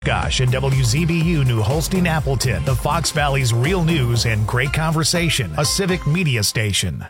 Gosh and WZBU New Holstein Appleton, the Fox Valley's real news and great conversation, a civic media station.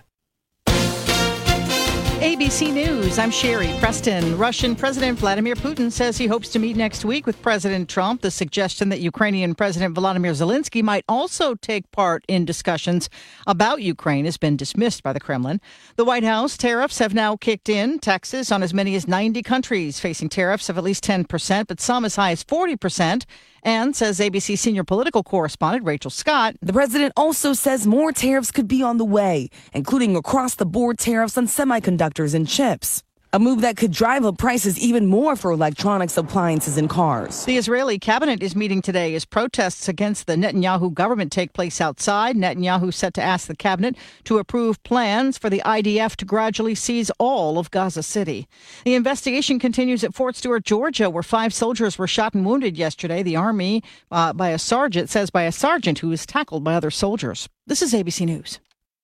ABC News, I'm Sherry Preston. Russian President Vladimir Putin says he hopes to meet next week with President Trump. The suggestion that Ukrainian President Volodymyr Zelensky might also take part in discussions about Ukraine has been dismissed by the Kremlin. The White House tariffs have now kicked in. Taxes on as many as 90 countries facing tariffs of at least 10%, but some as high as 40%. And, says ABC senior political correspondent Rachel Scott, the president also says more tariffs could be on the way, including across-the-board tariffs on semiconductors and chips. A move that could drive up prices even more for electronics, appliances, and cars. The Israeli cabinet is meeting today as protests against the Netanyahu government take place outside. Netanyahu set to ask the cabinet to approve plans for the IDF to gradually seize all of Gaza City. The investigation continues at Fort Stewart, Georgia, where 5 soldiers were shot and wounded yesterday. The Army, by a sergeant who was tackled by other soldiers. This is ABC News.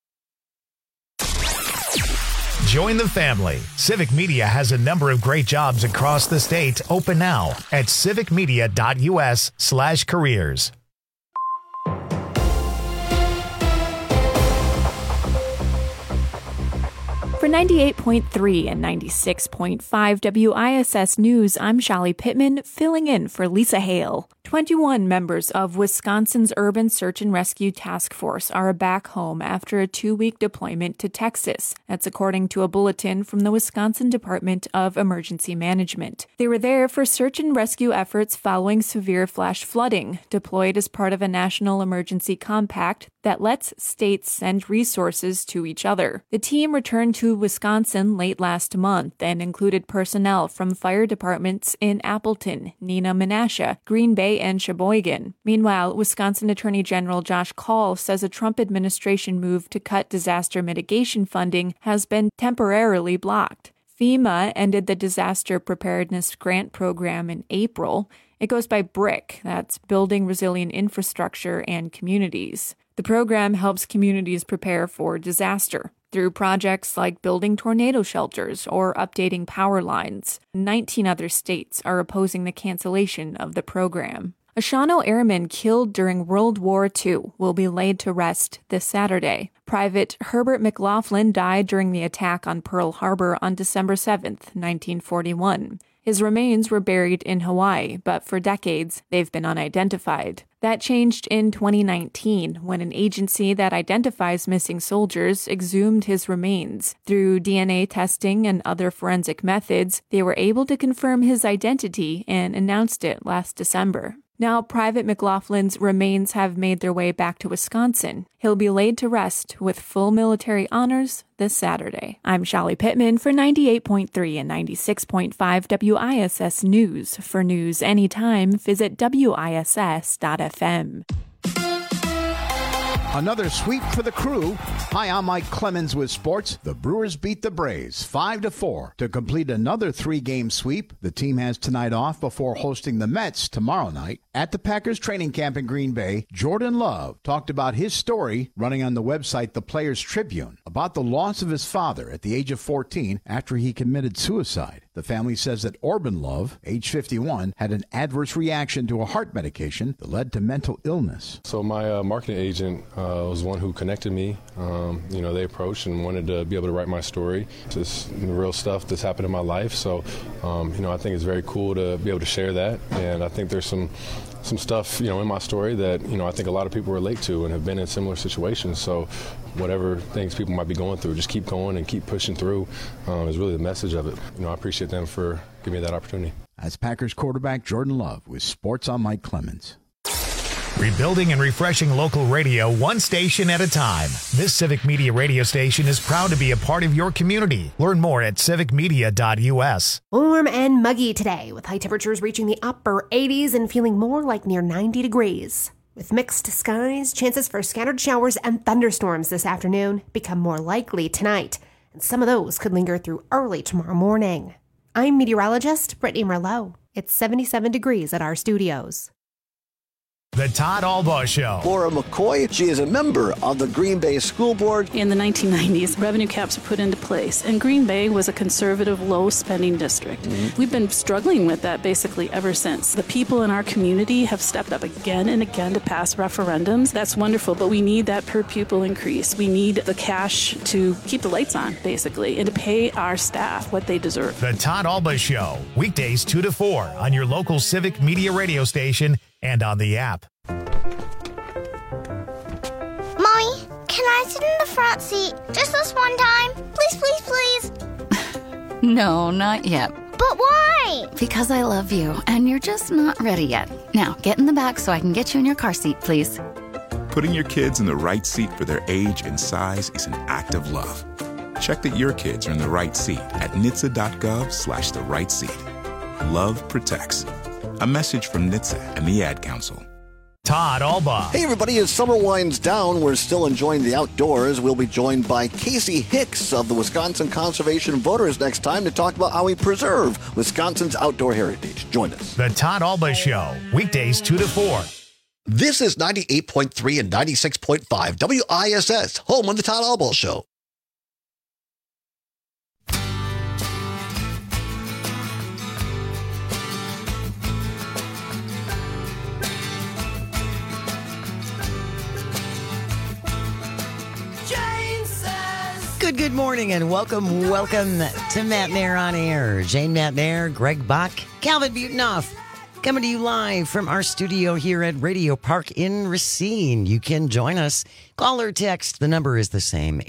Join the family. Civic Media has a number of great jobs across the state open now at civicmedia.us/careers. For 98.3 and 96.5 WISS News, I'm Shelly Pittman, filling in for Lisa Hale. 21 members of Wisconsin's Urban Search and Rescue Task Force are back home after a 2-week deployment to Texas. That's according to a bulletin from the Wisconsin Department of Emergency Management. They were there for search and rescue efforts following severe flash flooding, deployed as part of a national emergency compact that lets states send resources to each other. The team returned to Wisconsin late last month and included personnel from fire departments in Appleton, Neenah, Menasha, Green Bay, and Sheboygan. Meanwhile, Wisconsin Attorney General Josh Kaul says a Trump administration move to cut disaster mitigation funding has been temporarily blocked. FEMA ended the Disaster Preparedness Grant Program in April. It goes by BRIC, that's Building Resilient Infrastructure and Communities. The program helps communities prepare for disaster through projects like building tornado shelters or updating power lines. 19 other states are opposing the cancellation of the program. A Shawano airman killed during World War II will be laid to rest this Saturday. Private Herbert McLaughlin died during the attack on Pearl Harbor on December 7th, 1941. His remains were buried in Hawaii, but for decades, they've been unidentified. That changed in 2019 when an agency that identifies missing soldiers exhumed his remains. Through DNA testing and other forensic methods, they were able to confirm his identity and announced it last December. Now, Private McLaughlin's remains have made their way back to Wisconsin. He'll be laid to rest with full military honors this Saturday. I'm Shelly Pittman for 98.3 and 96.5 WISS News. For news anytime, visit WISS.FM. Another sweep for the Crew. Hi, I'm Mike Clemens with sports. The Brewers beat the Braves 5-4 to complete another 3-game sweep. The team has tonight off before hosting the Mets tomorrow night. At the Packers training camp in Green Bay, Jordan Love talked about his story running on the website The Players Tribune about the loss of his father at the age of 14 after he committed suicide. The family says that Orban Love, age 51, had an adverse reaction to a heart medication that led to mental illness. So my marketing agent was one who connected me. They approached and wanted to be able to write my story. It's real stuff that's happened in my life. So, I think it's very cool to be able to share that. And I think there's some stuff, in my story that, I think a lot of people relate to and have been in similar situations. So whatever things people might be going through, just keep going and keep pushing through is really the message of it. I appreciate them for giving me that opportunity. That's Packers quarterback Jordan Love with Sports on Mike Clemens. Rebuilding and refreshing local radio one station at a time. This Civic Media radio station is proud to be a part of your community. Learn more at civicmedia.us. Warm and muggy today, with high temperatures reaching the upper 80s and feeling more like near 90 degrees. With mixed skies, chances for scattered showers and thunderstorms this afternoon become more likely tonight, and some of those could linger through early tomorrow morning. I'm meteorologist Brittany Merlot. It's 77 degrees at our studios. The Todd Albaugh Show. Laura McCoy, she is a member of the Green Bay School Board. In the 1990s, revenue caps were put into place, and Green Bay was a conservative, low-spending district. We've been struggling with that basically ever since. The people in our community have stepped up again and again to pass referendums. That's wonderful, but we need that per-pupil increase. We need the cash to keep the lights on, basically, and to pay our staff what they deserve. The Todd Albaugh Show, weekdays 2 to 4 on your local Civic Media radio station and on the app. Mommy, can I sit in the front seat just this one time? Please, please, please. No, not yet. But why? Because I love you, and you're just not ready yet. Now, get in the back so I can get you in your car seat, please. Putting your kids in the right seat for their age and size is an act of love. Check that your kids are in the right seat at NHTSA.gov/the right seat. Love protects. A message from NHTSA and the Ad Council. Todd Albaugh. Hey, everybody, as summer winds down, we're still enjoying the outdoors. We'll be joined by Casey Hicks of the Wisconsin Conservation Voters next time to talk about how we preserve Wisconsin's outdoor heritage. Join us. The Todd Albaugh Show, weekdays 2 to 4. This is 98.3 and 96.5 WISS, home of the Todd Albaugh Show. Good morning and welcome to Matt Nair on Air. Jane Matt Nair, Greg Bach, Calvin Butenhoff, coming to you live from our studio here at Radio Park in Racine. You can join us. Call or text. The number is the same,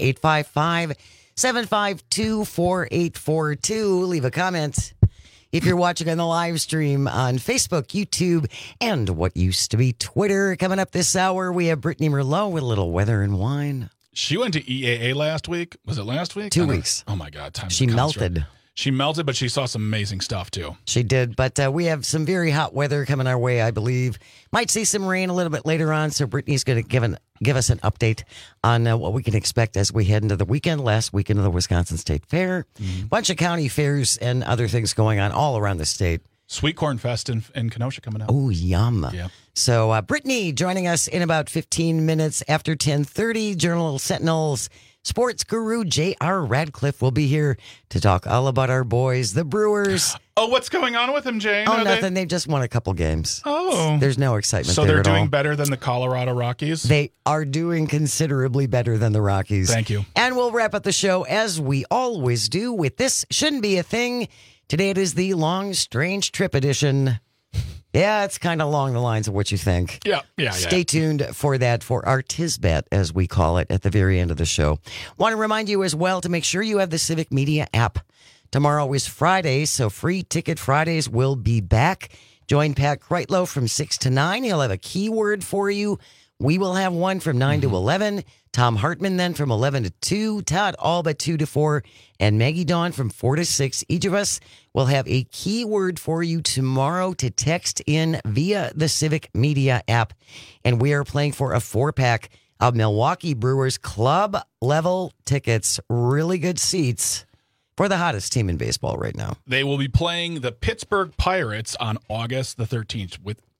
855-752-4842. Leave a comment. If you're watching on the live stream on Facebook, YouTube, and what used to be Twitter. Coming up this hour, we have Brittany Merlot with a little weather and wine. She went to EAA last week. Was it last week? 2 weeks. Oh, my God. She melted. She melted, but she saw some amazing stuff, too. She did, but we have some very hot weather coming our way, I believe. Might see some rain a little bit later on, so Brittany's going to give us an update on what we can expect as we head into the weekend, last weekend of the Wisconsin State Fair. Bunch of county fairs and other things going on all around the state. Sweet Corn Fest in Kenosha coming up. Oh, yum. Yeah. So Brittany joining us in about 15 minutes after 10:30. Journal Sentinel's sports guru J.R. Radcliffe will be here to talk all about our boys, the Brewers. Oh, what's going on with them, Jane? Oh, nothing. They've just won a couple games. Oh. There's no excitement so there they're at all. doing better than the Colorado Rockies? They are doing considerably better than the Rockies. Thank you. And we'll wrap up the show as we always do with This Shouldn't Be a Thing. Today it is the Long Strange Trip edition. Yeah, it's kind of along the lines of what you think. Yeah. Stay tuned for that, for our Tisbet, as we call it, at the very end of the show. Want to remind you as well to make sure you have the Civic Media app. Tomorrow is Friday, so Free Ticket Fridays will be back. Join Pat Kreitlow from 6 to 9. He'll have a keyword for you. We will have one from 9 to 11. Tom Hartman then from 11 to 2. Todd Albaugh 2 to 4. And Maggie Dawn from 4 to 6. Each of us will have a keyword for you tomorrow to text in via the Civic Media app. And we are playing for a 4-pack of Milwaukee Brewers club level tickets. Really good seats for the hottest team in baseball right now. They will be playing the Pittsburgh Pirates on August the 13th,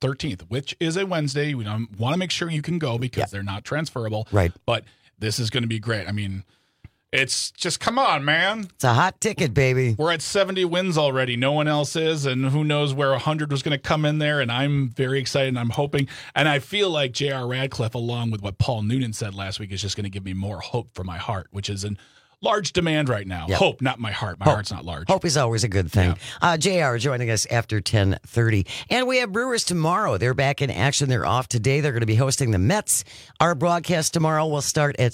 which is a Wednesday. We want to make sure you can go because they're not transferable. Right. But this is going to be great. I mean, it's just, come on, man. It's a hot ticket, baby. We're at 70 wins already. No one else is, and who knows where 100 was going to come in there, and I'm very excited, and I'm hoping, and I feel like J.R. Radcliffe, along with what Paul Noonan said last week, is just going to give me more hope for my heart, which is an large demand right now. Yep. Hope, not my heart. My heart's not large. Hope is always a good thing. Yeah. JR joining us after 10:30. And we have Brewers tomorrow. They're back in action. They're off today. They're going to be hosting the Mets. Our broadcast tomorrow will start at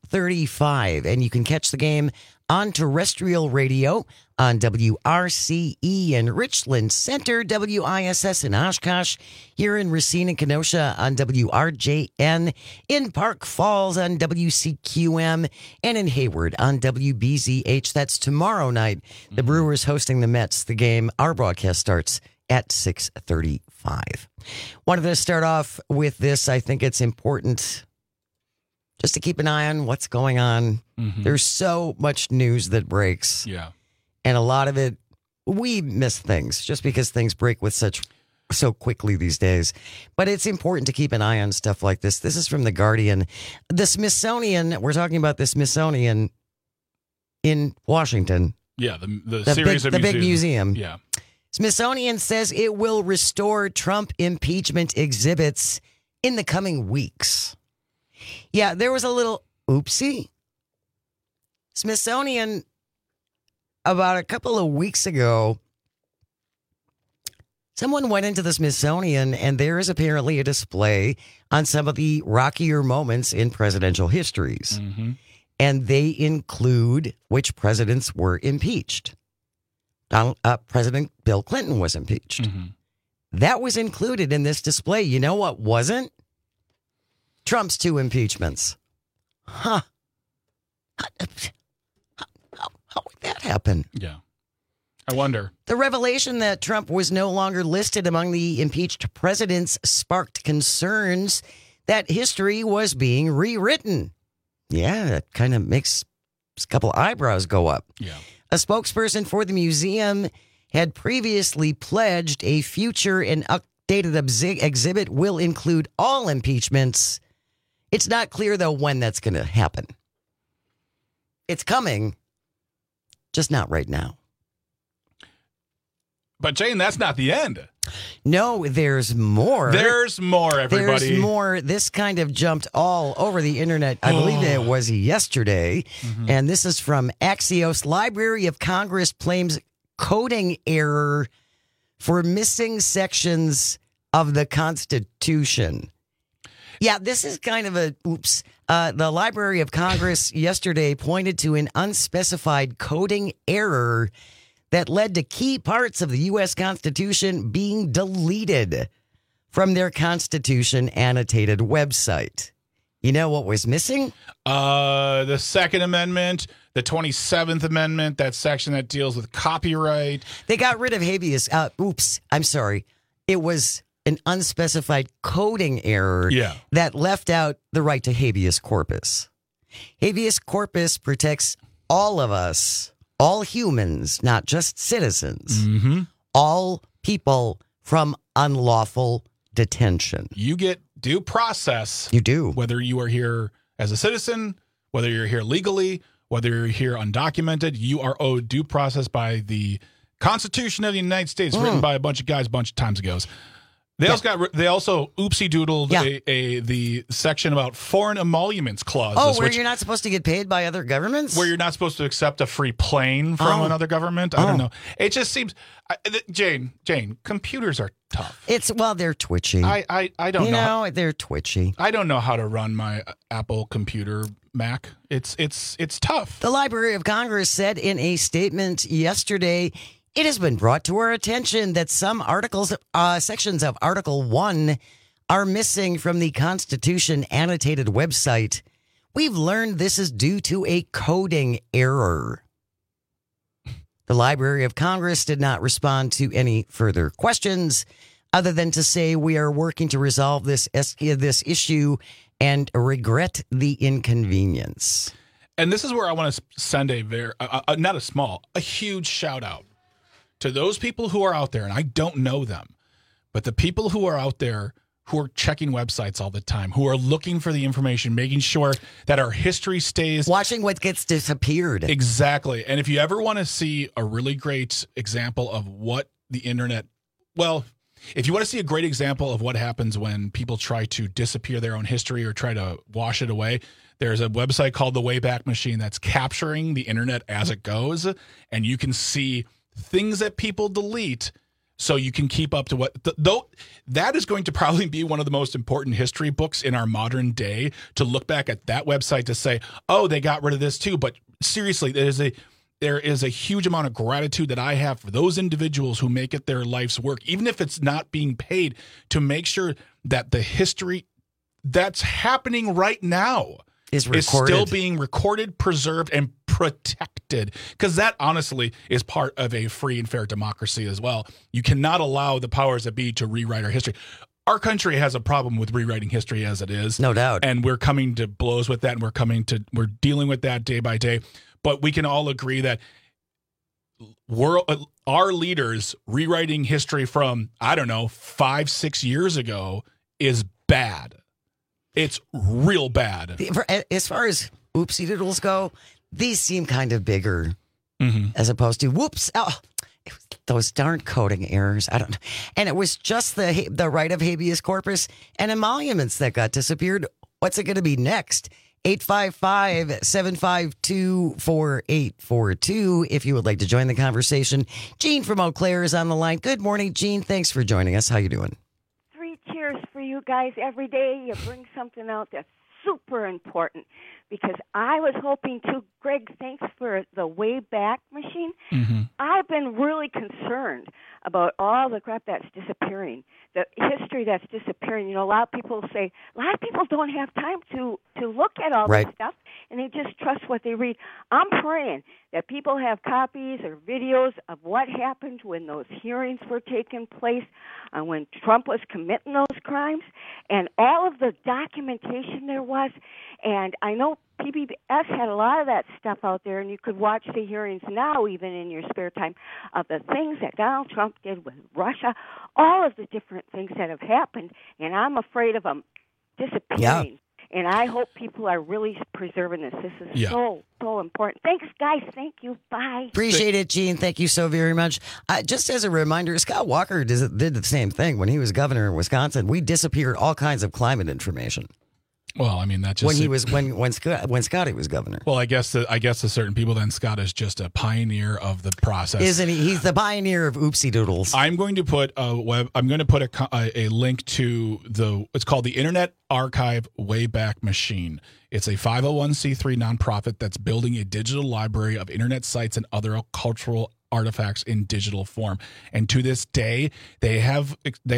6:35. And you can catch the game on terrestrial radio on WRCE in Richland Center, WISS in Oshkosh, here in Racine and Kenosha on WRJN, in Park Falls on WCQM, and in Hayward on WBZH. That's tomorrow night. The Brewers hosting the Mets. The game, our broadcast starts at 6:35. Wanted to start off with this. I think it's important just to keep an eye on what's going on. Mm-hmm. There's so much news that breaks. Yeah. And a lot of it, we miss things just because things break with such so quickly these days. But it's important to keep an eye on stuff like this. This is from The Guardian. The Smithsonian, we're talking about the Smithsonian in Washington. Yeah, the series of the big museum. Yeah. Smithsonian says it will restore Trump impeachment exhibits in the coming weeks. Yeah, there was a little oopsie. Smithsonian, about a couple of weeks ago, someone went into the Smithsonian and there is apparently a display on some of the rockier moments in presidential histories. Mm-hmm. And they include which presidents were impeached. President Bill Clinton was impeached. Mm-hmm. That was included in this display. You know what wasn't? Trump's 2 impeachments. Huh. How would that happen? Yeah. I wonder. The revelation that Trump was no longer listed among the impeached presidents sparked concerns that history was being rewritten. Yeah, that kind of makes a couple eyebrows go up. Yeah. A spokesperson for the museum had previously pledged a future and updated exhibit will include all impeachments. It's not clear, though, when that's going to happen. It's coming, just not right now. But, Jane, that's not the end. No, there's more. There's more, everybody. There's more. This kind of jumped all over the internet. I believe it was yesterday. Mm-hmm. And this is from Axios. Library of Congress claims coding error for missing sections of the Constitution. Yeah, this is kind of a oops. The Library of Congress yesterday pointed to an unspecified coding error that led to key parts of the U.S. Constitution being deleted from their Constitution annotated website. You know what was missing? The Second Amendment, the 27th Amendment, that section that deals with copyright. They got rid of habeas. I'm sorry. It was an unspecified coding error that left out the right to habeas corpus. Habeas corpus protects all of us. All humans, not just citizens. Mm-hmm. All people from unlawful detention. You get due process. You do. Whether you are here as a citizen, whether you're here legally, whether you're here undocumented, you are owed due process by the Constitution of the United States, written by a bunch of guys a bunch of times ago. They also oopsie doodled the section about foreign emoluments clauses. Where you're not supposed to get paid by other governments? Where you're not supposed to accept a free plane from another government? I don't know. It just seems, Jane, computers are tough. They're twitchy. I don't know. They're twitchy. I don't know how to run my Apple computer Mac. It's tough. The Library of Congress said in a statement yesterday, it has been brought to our attention that some sections of Article 1 are missing from the Constitution annotated website. We've learned this is due to a coding error. The Library of Congress did not respond to any further questions other than to say we are working to resolve this issue and regret the inconvenience. And this is where I want to send a huge shout out to those people who are out there, and I don't know them, but the people who are out there who are checking websites all the time, who are looking for the information, making sure that our history stays. Watching what gets disappeared. Exactly. And if you ever want to see a really great example of what the internet, if you want to see a great example of what happens when people try to disappear their own history or try to wash it away, there's a website called The Wayback Machine that's capturing the internet as it goes, and you can see things that people delete so you can keep up to what though that is going to probably be one of the most important history books in our modern day, to look back at that website to say, oh, they got rid of this too. But seriously, there is a huge amount of gratitude that I have for those individuals who make it their life's work, even if it's not being paid, to make sure that the history that's happening right now is still being recorded, preserved, and protected. Because that, honestly, is part of a free and fair democracy as well. You cannot allow the powers that be to rewrite our history. Our country has a problem with rewriting history as it is. No doubt. And we're coming to blows with that, and we're dealing with that day by day. But we can all agree that our leaders rewriting history from, I don't know, 5-6 years ago is bad. It's real bad. As far as oopsie doodles go, these seem kind of bigger as opposed to whoops. Oh, it was those darn coding errors. I don't. And it was just the right of habeas corpus and emoluments that got disappeared. What's it going to be next? 855-752-4842 if you would like to join the conversation. Jean from Eau Claire is on the line. Good morning, Jean. Thanks for joining us. How you doing? 3 cheers for you guys every day. You bring something out that's super important because I was hoping to. Greg, thanks for the Wayback Machine. I've been really concerned about all the crap that's disappearing, the history that's disappearing. You know, a lot of people don't have time to look at all this stuff, and they just trust what they read. I'm praying that people have copies or videos of what happened when those hearings were taking place, when Trump was committing those crimes, and all of the documentation there was. And I know PBS had a lot of that stuff out there, and you could watch the hearings now, even in your spare time, of the things that Donald Trump did with Russia, all of the different things that have happened, and I'm afraid of them disappearing. Yeah. And I hope people are really preserving this. This is so important. Thanks, guys. Thank you. Bye. Appreciate it, Gene. Thank you so very much. Just as a reminder, Scott Walker did the same thing when he was governor in Wisconsin. We disappeared all kinds of climate information. Well, I mean, that just when Scotty was governor. Well, I guess to certain people, then Scott is just a pioneer of the process, isn't he? He's the pioneer of oopsie doodles. I'm going to put a link to it's called the Internet Archive Wayback Machine. It's a 501c3 nonprofit that's building a digital library of internet sites and other cultural artifacts in digital form. And to this day, they have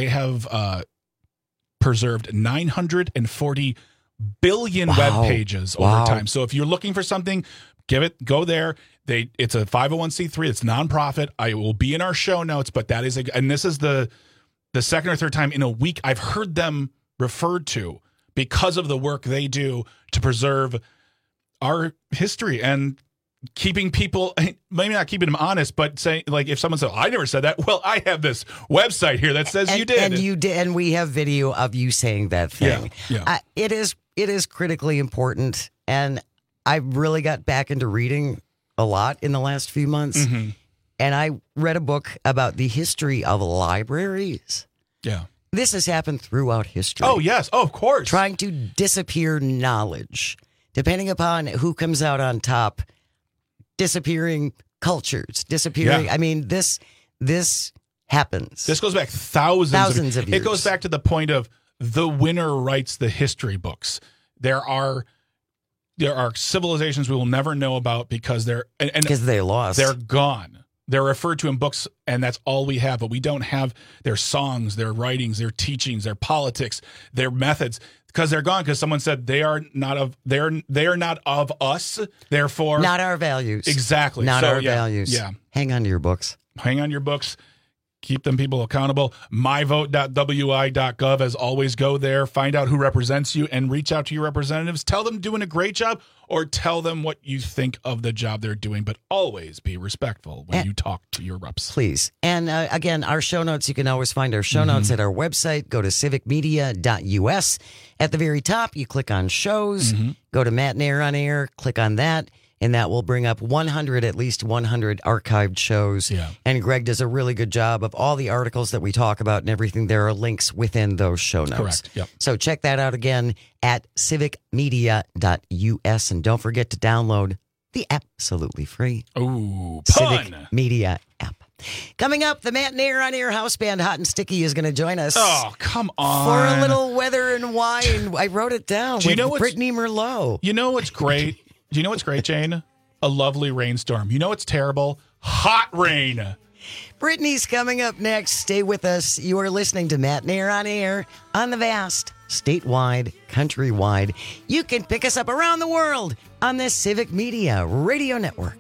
preserved 940 billion web pages over time. So if you're looking for something, go there. It's a 501c3. It's nonprofit. I will be in our show notes, but this is the second or third time in a week I've heard them referred to because of the work they do to preserve our history and keeping people, maybe not keeping them honest, but saying, like, if someone said, I never said that, well, I have this website here that says you did. And you did, and we have video of you saying that thing. Yeah. It is critically important, and I really got back into reading a lot in the last few months, and I read a book about the history of libraries. Yeah. This has happened throughout history. Oh, yes. Oh, of course. Trying to disappear knowledge, depending upon who comes out on top. Disappearing cultures, disappearing. I mean, this happens. This goes back thousands of years. It goes back to the point of the winner writes the history books. There are civilizations we will never know about because they're lost. They're gone. They're referred to in books, and that's all we have. But we don't have their songs, their writings, their teachings, their politics, their methods. Because they're gone. Because someone said they are not of us. Therefore, not our values. Exactly. Not our values. Yeah. Hang on to your books. Hang on to your books. Keep them people accountable. myvote.wi.gov. As always, go there, find out who represents you, and reach out to your representatives. Tell them doing a great job, or tell them what you think of the job they're doing. But always be respectful when you talk to your reps. Please. And again, our show notes, you can always find our show notes at our website. Go to civicmedia.us. At the very top, you click on shows. Go to Matt and Air on Air. Click on that. And that will bring up at least 100 archived shows. Yeah. And Greg does a really good job of all the articles that we talk about and everything. There are links within those show notes. Correct. Yep. So check that out again at civicmedia.us. And don't forget to download the absolutely free Civic Media app. Coming up, the Matt and Air on Air house band Hot and Sticky is going to join us. Oh, come on. For a little weather and wine. I wrote it down with Brittany Merlot. You know what's great? Do you know what's great, Jane? A lovely rainstorm. You know what's terrible? Hot rain. Brittany's coming up next. Stay with us. You are listening to Matt and Air on Air on the vast, statewide, countrywide. You can pick us up around the world on the Civic Media Radio Network.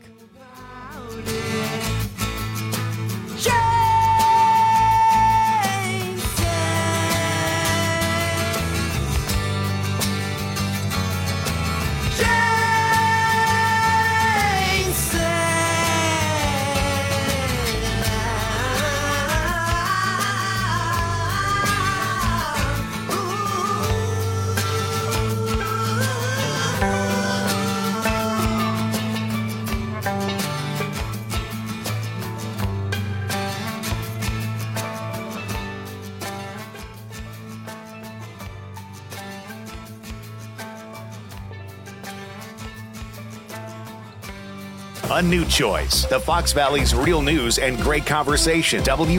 A new choice. The Fox Valley's real news and great conversation.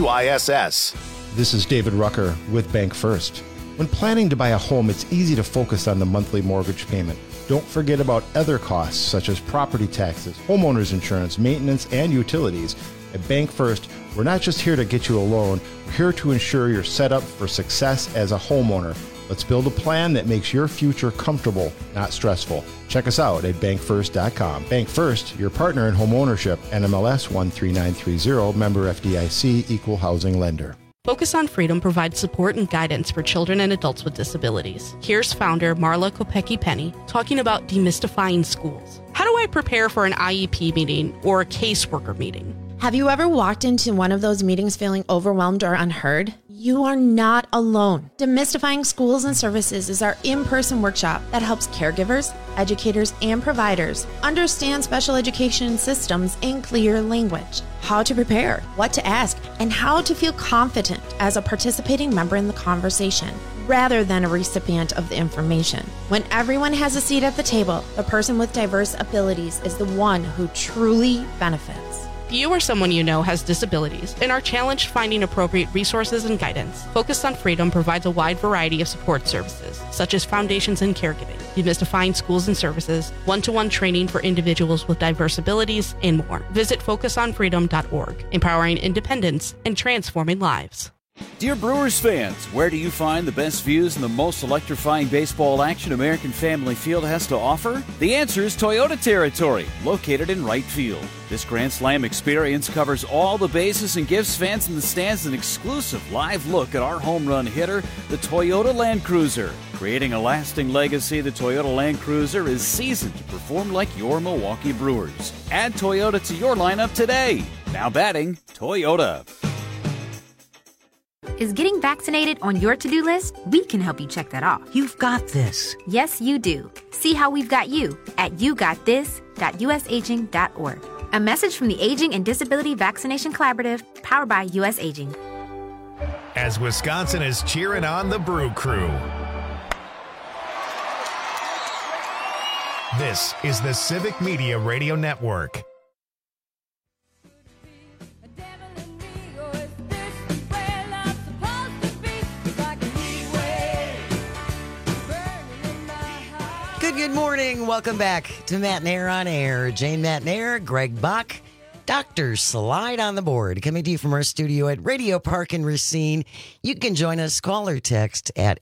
WISS. This is David Rucker with Bank First. When planning to buy a home, it's easy to focus on the monthly mortgage payment. Don't forget about other costs such as property taxes, homeowners insurance, maintenance, and utilities. At Bank First, we're not just here to get you a loan, we're here to ensure you're set up for success as a homeowner. Let's build a plan that makes your future comfortable, not stressful. Check us out at bankfirst.com. Bank First, your partner in home ownership. NMLS 13930, member FDIC, equal housing lender. Focus on Freedom provides support and guidance for children and adults with disabilities. Here's founder Marla Kopecki-Penny talking about demystifying schools. How do I prepare for an IEP meeting or a caseworker meeting? Have you ever walked into one of those meetings feeling overwhelmed or unheard? You are not alone. Demystifying Schools and Services is our in-person workshop that helps caregivers, educators, and providers understand special education systems in clear language, how to prepare, what to ask, and how to feel confident as a participating member in the conversation, rather than a recipient of the information. When everyone has a seat at the table, the person with diverse abilities is the one who truly benefits. If you or someone you know has disabilities and are challenged finding appropriate resources and guidance, Focus on Freedom provides a wide variety of support services, such as foundations and caregiving, demystifying schools and services, one-to-one training for individuals with diverse abilities, and more. Visit focusonfreedom.org, empowering independence and transforming lives. Dear Brewers fans, where do you find the best views and the most electrifying baseball action American Family Field has to offer? The answer is Toyota Territory, located in right field. This Grand Slam experience covers all the bases and gives fans in the stands an exclusive live look at our home run hitter, the Toyota Land Cruiser. Creating a lasting legacy, the Toyota Land Cruiser is seasoned to perform like your Milwaukee Brewers. Add Toyota to your lineup today. Now batting, Toyota. Is getting vaccinated on your to-do list? We can help you check that off. You've got this. Yes, you do. See how we've got you at yougotthis.usaging.org. A message from the Aging and Disability Vaccination Collaborative, powered by U.S. Aging. As Wisconsin is cheering on the Brew Crew. This is the Civic Media Radio Network. Good morning. Welcome back to Matt Nair on Air. Jane Matt Nair, Greg Buck, Dr. Slide on the board. Coming to you from our studio at Radio Park in Racine. You can join us, call or text at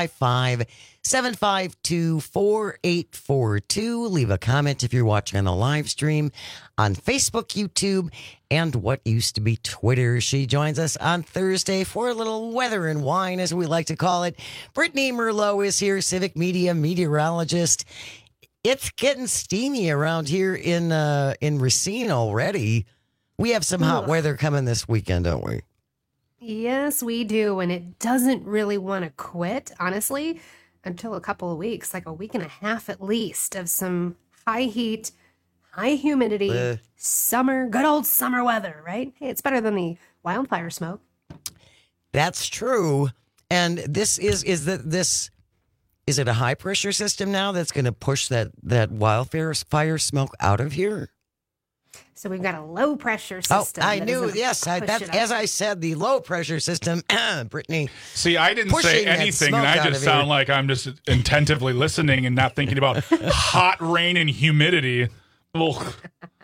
855-752-4842. Leave a comment if you're watching on the live stream on Facebook, YouTube, and what used to be Twitter. She joins us on Thursday for a little weather and wine, as we like to call it. Brittany Merlot is here, Civic Media meteorologist. It's getting steamy around here in Racine already. We have some hot weather coming this weekend, don't we? Yes, we do. And it doesn't really want to quit, honestly, until a couple of weeks, like a week and a half at least, of some high heat, high humidity, summer, good old summer weather, right? Hey, it's better than the wildfire smoke. That's true. And this is it a high pressure system now that's going to push that wildfire smoke out of here? So we've got a low pressure system. Oh, I knew. Yes, as I said, the low pressure system. Brittany. See, I didn't say anything, and I just sound like I'm just attentively listening and not thinking about hot rain and humidity. Ugh.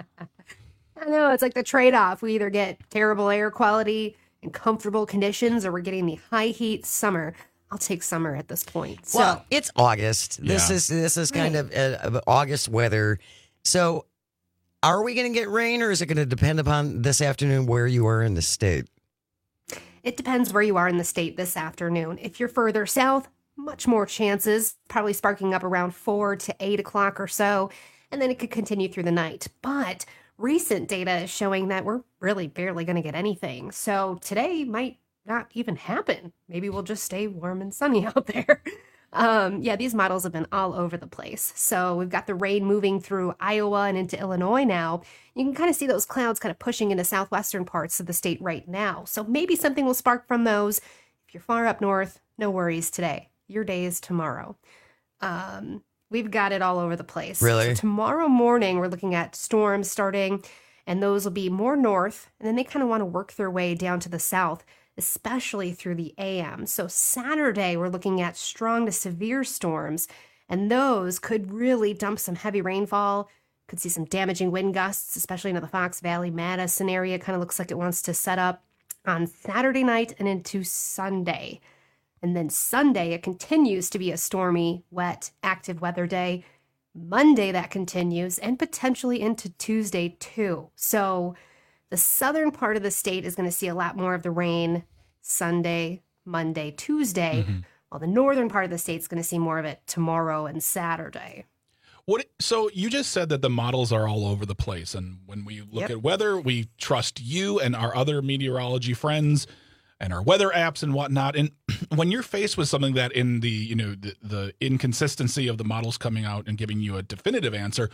I know, it's like the trade-off. We either get terrible air quality and comfortable conditions, or we're getting the high heat summer. I'll take summer at this point. So, well, it's August. This is kind of August weather. So are we going to get rain, or is it going to depend upon this afternoon where you are in the state? It depends where you are in the state this afternoon. If you're further south, much more chances, probably sparking up around 4 to 8 o'clock or so, and then it could continue through the night. But recent data is showing that we're really barely going to get anything. So today might not even happen. Maybe we'll just stay warm and sunny out there. These models have been all over the place. So we've got the rain moving through Iowa and into Illinois now. You can kind of see those clouds kind of pushing into southwestern parts of the state right now. So maybe something will spark from those. If you're far up north, no worries today. Your day is tomorrow. We've got it all over the place. Really? So tomorrow morning, we're looking at storms starting, and those will be more north, and then they kind of want to work their way down to the south, especially through the AM. So Saturday, we're looking at strong to severe storms, and those could really dump some heavy rainfall. Could see some damaging wind gusts, especially into the Fox Valley, Madison area. Kind of looks like it wants to set up on Saturday night and into Sunday. And then Sunday, it continues to be a stormy, wet, active weather day. Monday, that continues, and potentially into Tuesday, too. So the southern part of the state is going to see a lot more of the rain Sunday, Monday, Tuesday, while the northern part of the state is going to see more of it tomorrow and Saturday. So you just said that the models are all over the place, and when we look at weather, we trust you and our other meteorology friends and our weather apps and whatnot. And when you're faced with something that in the inconsistency of the models coming out and giving you a definitive answer,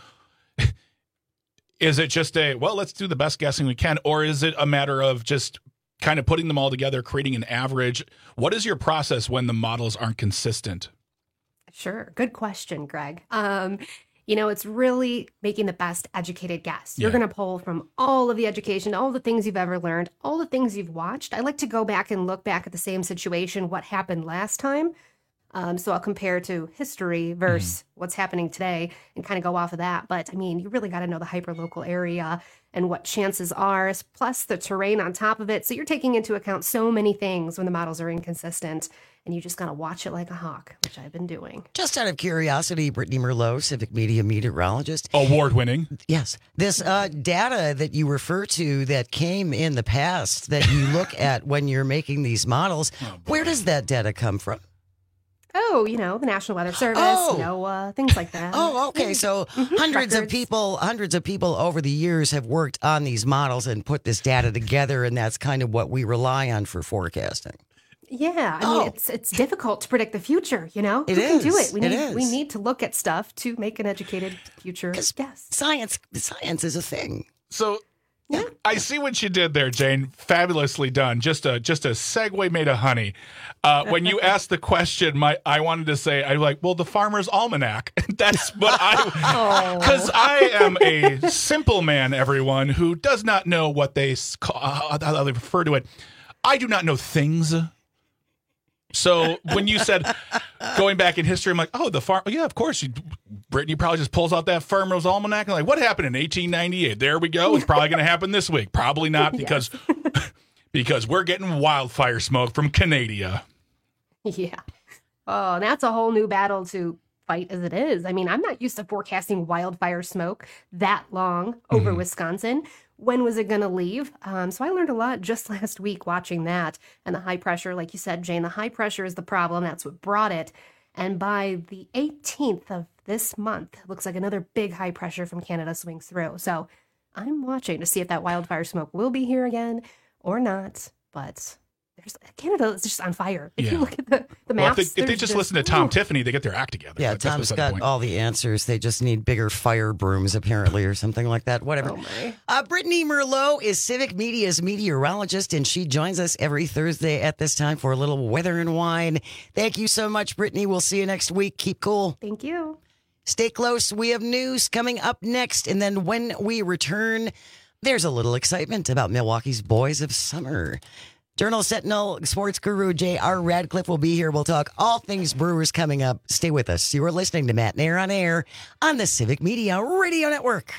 is it just let's do the best guessing we can, or is it a matter of just kind of putting them all together, creating an average? What is your process when the models aren't consistent? Sure. Good question, Greg. It's really making the best educated guess. You're going to pull from all of the education, all the things you've ever learned, all the things you've watched. I like to go back and look back at the same situation, what happened last time. So I'll compare to history versus what's happening today and kind of go off of that. But I mean, you really got to know the hyperlocal area and what chances are, plus the terrain on top of it. So you're taking into account so many things when the models are inconsistent, and you just got to watch it like a hawk, which I've been doing. Just out of curiosity, Brittany Merlot, Civic Media meteorologist. Award-winning. Yes. This data that you refer to that came in the past that you look at when you're making these models, where does that data come from? Oh, the National Weather Service, NOAA, things like that. Oh, okay. So hundreds of people over the years have worked on these models and put this data together, and that's kind of what we rely on for forecasting. Yeah, I mean, it's difficult to predict the future, Who can do it? We need to look at stuff to make an educated future guess. Science is a thing. So I see what you did there, Jane. Fabulously done. Just a segue made of honey. When you asked the question, I wanted to say, the Farmer's Almanac. That's what because I am a simple man, everyone, who does not know what they how they refer to it. I do not know things. So when you said going back in history, I'm like, the farm. Yeah, of course. Brittany probably just pulls out that Farmer's Almanac and what happened in 1898? There we go. It's probably going to happen this week. Probably not because we're getting wildfire smoke from Canada. Yeah. Oh, that's a whole new battle to fight as it is. I mean, I'm not used to forecasting wildfire smoke that long over Wisconsin. When was it going to leave? So I learned a lot just last week watching that. And the high pressure, like you said, Jane, the high pressure is the problem. That's what brought it. And by the 18th of this month, it looks like another big high pressure from Canada swings through. So I'm watching to see if that wildfire smoke will be here again or not. But Canada is just on fire. If you look at the maps. If they just listen to Tom Tiffany, they get their act together. Yeah, Tom's got all the answers. They just need bigger fire brooms, apparently, or something like that. Whatever. Oh, my. Brittany Merlot is Civic Media's meteorologist, and she joins us every Thursday at this time for a little weather and wine. Thank you so much, Brittany. We'll see you next week. Keep cool. Thank you. Stay close. We have news coming up next, and then when we return, there's a little excitement about Milwaukee's Boys of Summer. Journal Sentinel sports guru J.R. Radcliffe will be here. We'll talk all things Brewers coming up. Stay with us. You are listening to Matt and Air on Air on the Civic Media Radio Network.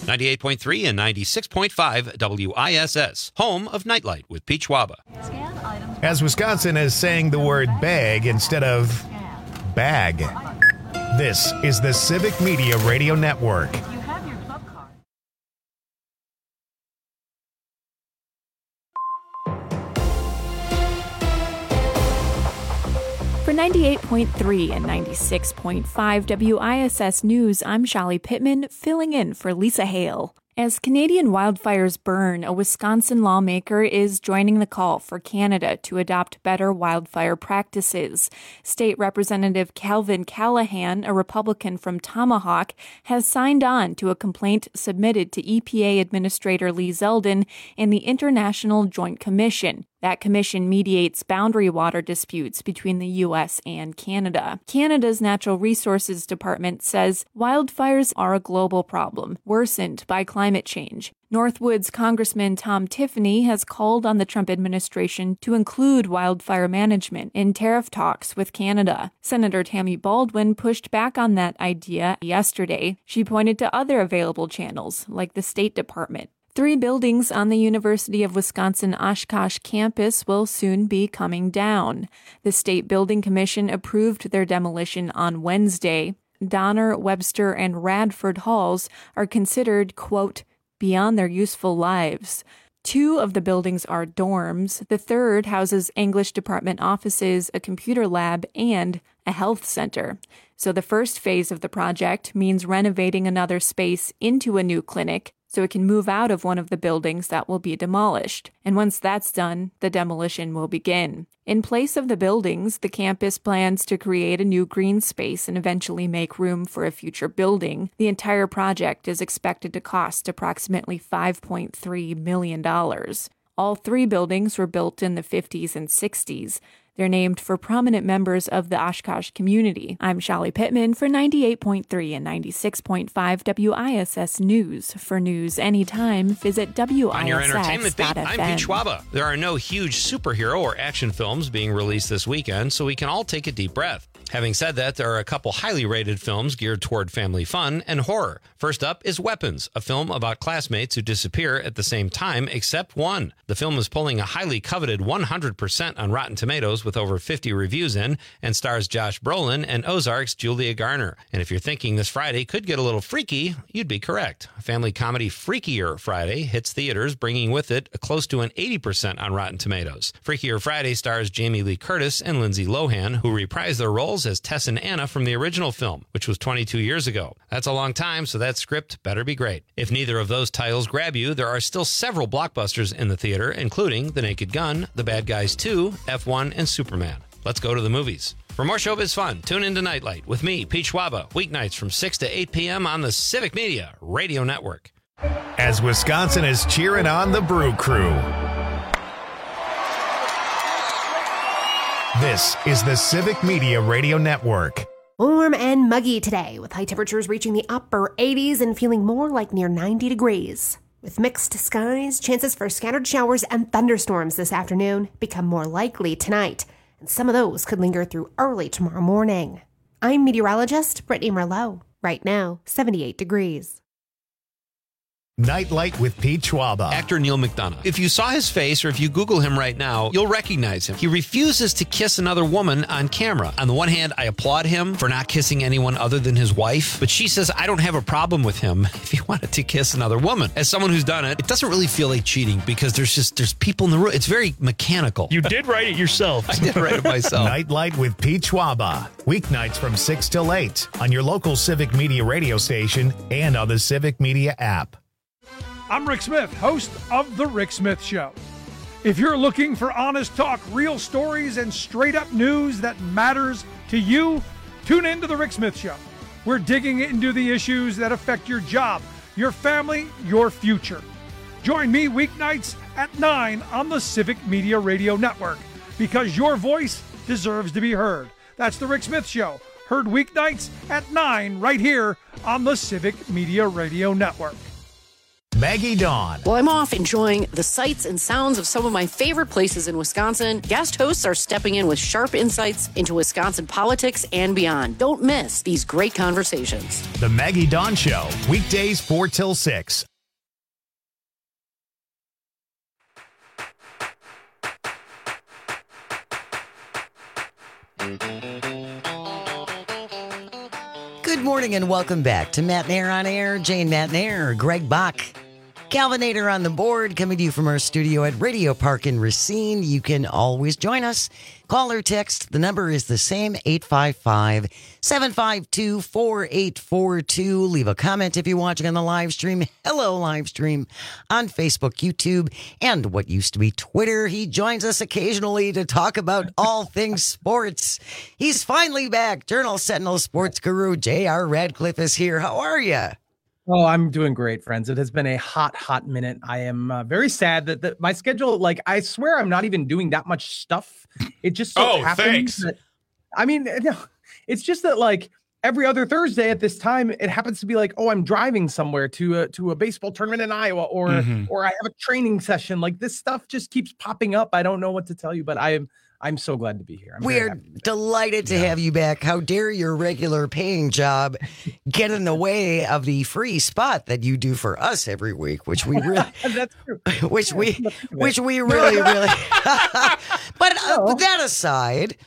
98.3 and 96.5 WISS, home of Nightlight with Peach Waba. As Wisconsin is saying the word bag instead of bag. This is the Civic Media Radio Network. For 98.3 and 96.5 WISS News, I'm Shali Pittman, filling in for Lisa Hale. As Canadian wildfires burn, a Wisconsin lawmaker is joining the call for Canada to adopt better wildfire practices. State Representative Calvin Callahan, a Republican from Tomahawk, has signed on to a complaint submitted to EPA Administrator Lee Zeldin and the International Joint Commission. That commission mediates boundary water disputes between the U.S. and Canada. Canada's Natural Resources Department says wildfires are a global problem, worsened by climate change. Northwoods Congressman Tom Tiffany has called on the Trump administration to include wildfire management in tariff talks with Canada. Senator Tammy Baldwin pushed back on that idea yesterday. She pointed to other available channels, like the State Department. 3 buildings on the University of Wisconsin Oshkosh campus will soon be coming down. The State Building Commission approved their demolition on Wednesday. Donner, Webster, and Radford halls are considered, quote, beyond their useful lives. 2 of the buildings are dorms. The third houses English department offices, a computer lab, and a health center. So the first phase of the project means renovating another space into a new clinic, so it can move out of one of the buildings that will be demolished. And once that's done, the demolition will begin. In place of the buildings, the campus plans to create a new green space and eventually make room for a future building. The entire project is expected to cost approximately $5.3 million. All 3 buildings were built in the 50s and 60s. They're named for prominent members of the Oshkosh community. I'm Shali Pittman for 98.3 and 96.5 WISS News. For news anytime, visit WISS.FM. On your entertainment beat, I'm Peach Waba. There are no huge superhero or action films being released this weekend, so we can all take a deep breath. Having said that, there are a couple highly rated films geared toward family fun and horror. First up is Weapons, a film about classmates who disappear at the same time except one. The film is pulling a highly coveted 100% on Rotten Tomatoes with over 50 reviews in, and stars Josh Brolin and Ozark's Julia Garner. And if you're thinking this Friday could get a little freaky, you'd be correct. Family comedy Freakier Friday hits theaters, bringing with it close to an 80% on Rotten Tomatoes. Freakier Friday stars Jamie Lee Curtis and Lindsay Lohan, who reprise their roles as Tess and Anna from the original film, which was 22 years ago. That's a long time, so that script better be great. If neither of those titles grab you, there are still several blockbusters in the theater, including The Naked Gun, The Bad Guys 2, F1, and Superman. Let's go to the movies. For more showbiz fun, tune into Nightlight with me, Peach Waba, weeknights from 6 to 8 p.m. on the Civic Media Radio Network. As Wisconsin is cheering on the Brew Crew. This is the Civic Media Radio Network. Warm and muggy today, with high temperatures reaching the upper 80s and feeling more like near 90 degrees. With mixed skies, chances for scattered showers and thunderstorms this afternoon become more likely tonight, and some of those could linger through early tomorrow morning. I'm meteorologist Brittany Merlot. Right now, 78 degrees. Nightlight with Peach Waba. Actor Neil McDonough. If you saw his face or if you Google him right now, you'll recognize him. He refuses to kiss another woman on camera. On the one hand, I applaud him for not kissing anyone other than his wife, but she says I don't have a problem with him if he wanted to kiss another woman. As someone who's done it, it doesn't really feel like cheating because there's people in the room. It's very mechanical. You did write it yourself. I did write it myself. Nightlight with Peach Waba. Weeknights from 6 till 8 on your local Civic Media radio station and on the Civic Media app. I'm Rick Smith, host of The Rick Smith Show. If you're looking for honest talk, real stories, and straight-up news that matters to you, tune in to The Rick Smith Show. We're digging into the issues that affect your job, your family, your future. Join me weeknights at 9 on the Civic Media Radio Network, because your voice deserves to be heard. That's The Rick Smith Show, heard weeknights at 9 right here on the Civic Media Radio Network. Maggie Dawn. Well, I'm off enjoying the sights and sounds of some of my favorite places in Wisconsin. Guest hosts are stepping in with sharp insights into Wisconsin politics and beyond. Don't miss these great conversations. The Maggie Dawn Show, weekdays 4 till 6. Good morning and welcome back to Matt Nair on Air. Jane Matt Nair, Greg Bach, Calvinator on the board, coming to you from our studio at Radio Park in Racine. You can always join us. Call or text. The number is the same, 855-752-4842. Leave a comment if you're watching on the live stream. Hello, live stream on Facebook, YouTube, and what used to be Twitter. He joins us occasionally to talk about all things sports. He's finally back. Journal Sentinel sports guru J.R. Radcliffe is here. How are you? Oh, I'm doing great, friends. It has been a hot minute. I am very sad that my schedule, like, I swear I'm not even doing that much stuff. It just so happens that, I mean, it's just that, like, every other Thursday at this time, it happens to be like, oh, I'm driving somewhere to a baseball tournament in Iowa, or I have a training session. Like, this stuff just keeps popping up. I don't know what to tell you, but I'm so glad to be here. We're delighted to have you back. How dare your regular paying job get in the way of the free spot that you do for us every week, which we really, that's true. which we really. But that aside,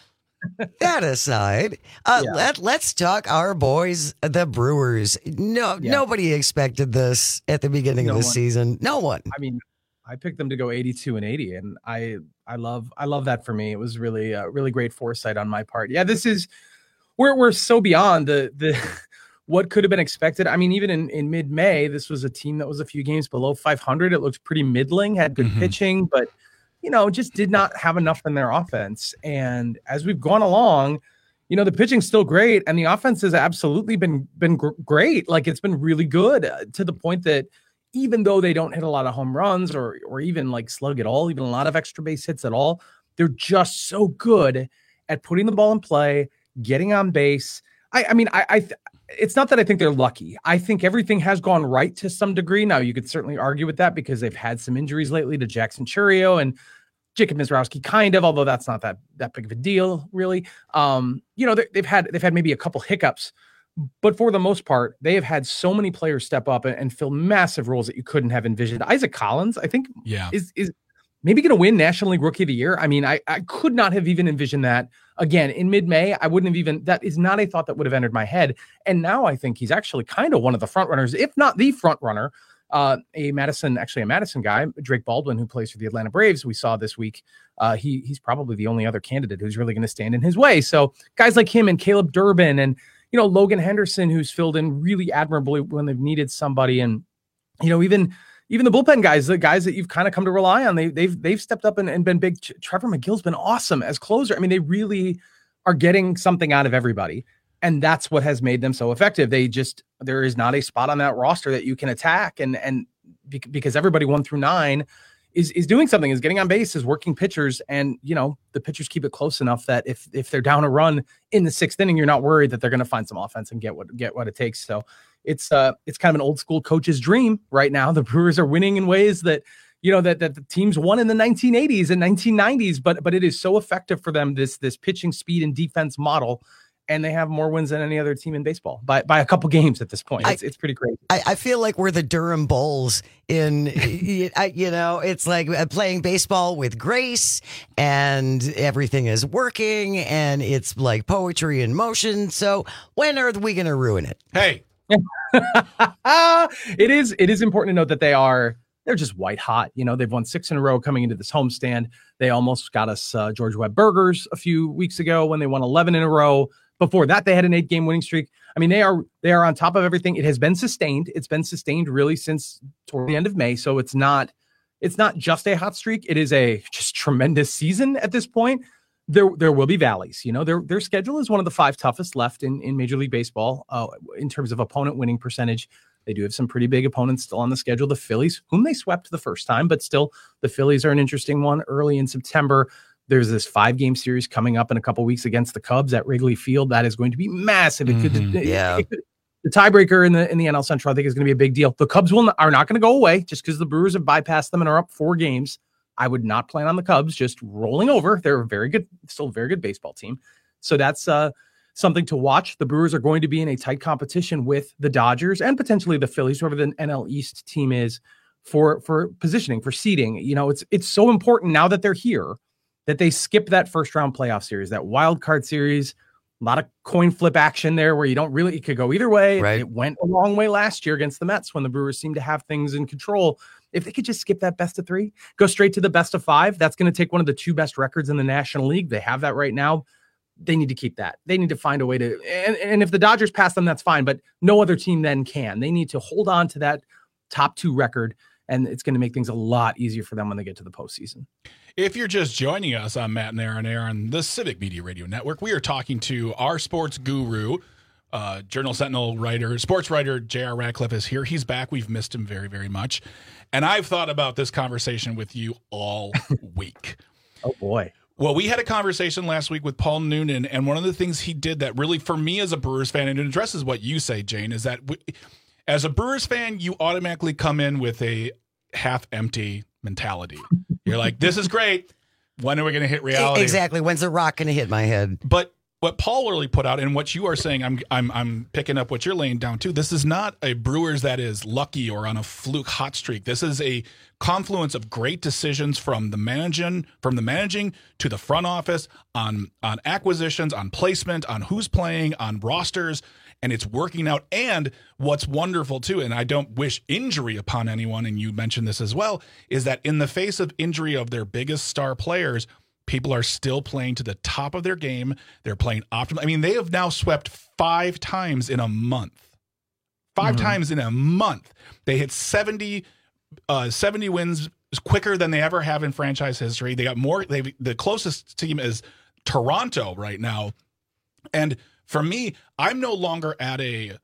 let's talk our boys, the Brewers. Nobody expected this at the beginning of the season. No one. I mean, I picked them to go 82-80, and I love that for me. It was really really great foresight on my part. Yeah, this is we're so beyond the what could have been expected. I mean, even in mid-May, this was a team that was a few games below 500. It looked pretty middling, had good pitching, but just did not have enough in their offense. And as we've gone along, the pitching's still great, and the offense has absolutely been great. Like, it's been really good to the point that even though they don't hit a lot of home runs or even like slug at all, even a lot of extra base hits at all, they're just so good at putting the ball in play, getting on base. I mean, it's not that I think they're lucky. I think everything has gone right to some degree. Now, you could certainly argue with that because they've had some injuries lately to Jackson Chourio and Jacob Mizrowski, kind of, although that's not that big of a deal, really. They've had maybe a couple hiccups, but for the most part, they have had so many players step up and fill massive roles that you couldn't have envisioned. Isaac Collins, I think, is maybe going to win National League Rookie of the Year. I mean, I could not have even envisioned that. Again, in mid-May, I wouldn't have even, that is not a thought that would have entered my head. And now I think he's actually kind of one of the front runners, if not the front runner. A Madison guy, Drake Baldwin, who plays for the Atlanta Braves, we saw this week. He's probably the only other candidate who's really going to stand in his way. So guys like him and Caleb Durbin and Logan Henderson, who's filled in really admirably when they've needed somebody. And, even the bullpen guys, the guys that you've kind of come to rely on, they've stepped up and been big. Trevor McGill's been awesome as closer. I mean, they really are getting something out of everybody. And that's what has made them so effective. There is not a spot on that roster that you can attack. And because everybody 1 through 9 is doing something, is getting on base, is working pitchers. And, the pitchers keep it close enough that if they're down a run in the 6th inning, you're not worried that they're going to find some offense and get what it takes. So it's kind of an old school coach's dream right now. The Brewers are winning in ways that, that the teams won in the 1980s and 1990s, but it is so effective for them, this pitching speed and defense model. And they have more wins than any other team in baseball by a couple games at this point. It's pretty great. I feel like we're the Durham Bulls it's like playing baseball with grace and everything is working and it's like poetry in motion. So when are we going to ruin it? Hey, it is important to note that they're just white hot. They've won 6 in a row coming into this homestand. They almost got us George Webb Burgers a few weeks ago when they won 11 in a row. Before that, they had an 8-game winning streak. I mean, they are on top of everything. It has been sustained. It's been sustained really since toward the end of May. So it's not just a hot streak. It is a just tremendous season at this point. There will be valleys. Their schedule is one of the 5 toughest left in Major League Baseball in terms of opponent winning percentage. They do have some pretty big opponents still on the schedule. The Phillies, whom they swept the first time, but still the Phillies are an interesting one early in September. There's this 5-game series coming up in a couple weeks against the Cubs at Wrigley Field. That is going to be massive. It the tiebreaker in the NL Central, I think, is going to be a big deal. The Cubs are not going to go away just because the Brewers have bypassed them and are up 4 games. I would not plan on the Cubs just rolling over. They're still a very good baseball team. So that's something to watch. The Brewers are going to be in a tight competition with the Dodgers and potentially the Phillies, whoever the NL East team is, for positioning, for seeding. It's so important now that they're here that they skip that first round playoff series, that wild card series. A lot of coin flip action there where it could go either way. Right. It went a long way last year against the Mets when the Brewers seemed to have things in control. If they could just skip that best of 3, go straight to the best of 5, that's going to take one of the 2 best records in the National League. They have that right now. They need to keep that. They need to find a way to, and if the Dodgers pass them, that's fine, but no other team then can. They need to hold on to that top 2 record, and it's going to make things a lot easier for them when they get to the postseason. If you're just joining us on Matt and Aaron on the Civic Media Radio Network, we are talking to our sports guru, Journal Sentinel writer, sports writer J.R. Radcliffe is here. He's back. We've missed him very, very much. And I've thought about this conversation with you all week. Oh, boy. Well, we had a conversation last week with Paul Noonan, and one of the things he did that really, for me as a Brewers fan, and it addresses what you say, Jane, is that as a Brewers fan, you automatically come in with a half-empty mentality. You're like, this is great. When are we going to hit reality? Exactly. When's the rock going to hit my head? But what Paul really put out and what you are saying, I'm picking up what you're laying down too. This is not a Brewers that is lucky or on a fluke hot streak. This is a confluence of great decisions from the managing to the front office on acquisitions, on placement, on who's playing, on rosters. And it's working out. And what's wonderful, too, and I don't wish injury upon anyone, and you mentioned this as well, is that in the face of injury of their biggest star players, people are still playing to the top of their game. They're playing optimal. I mean, they have now swept 5 times in a month. 5 times in a month. They hit 70 wins quicker than they ever have in franchise history. They got more. The closest team is Toronto right now. And for me, I'm no longer at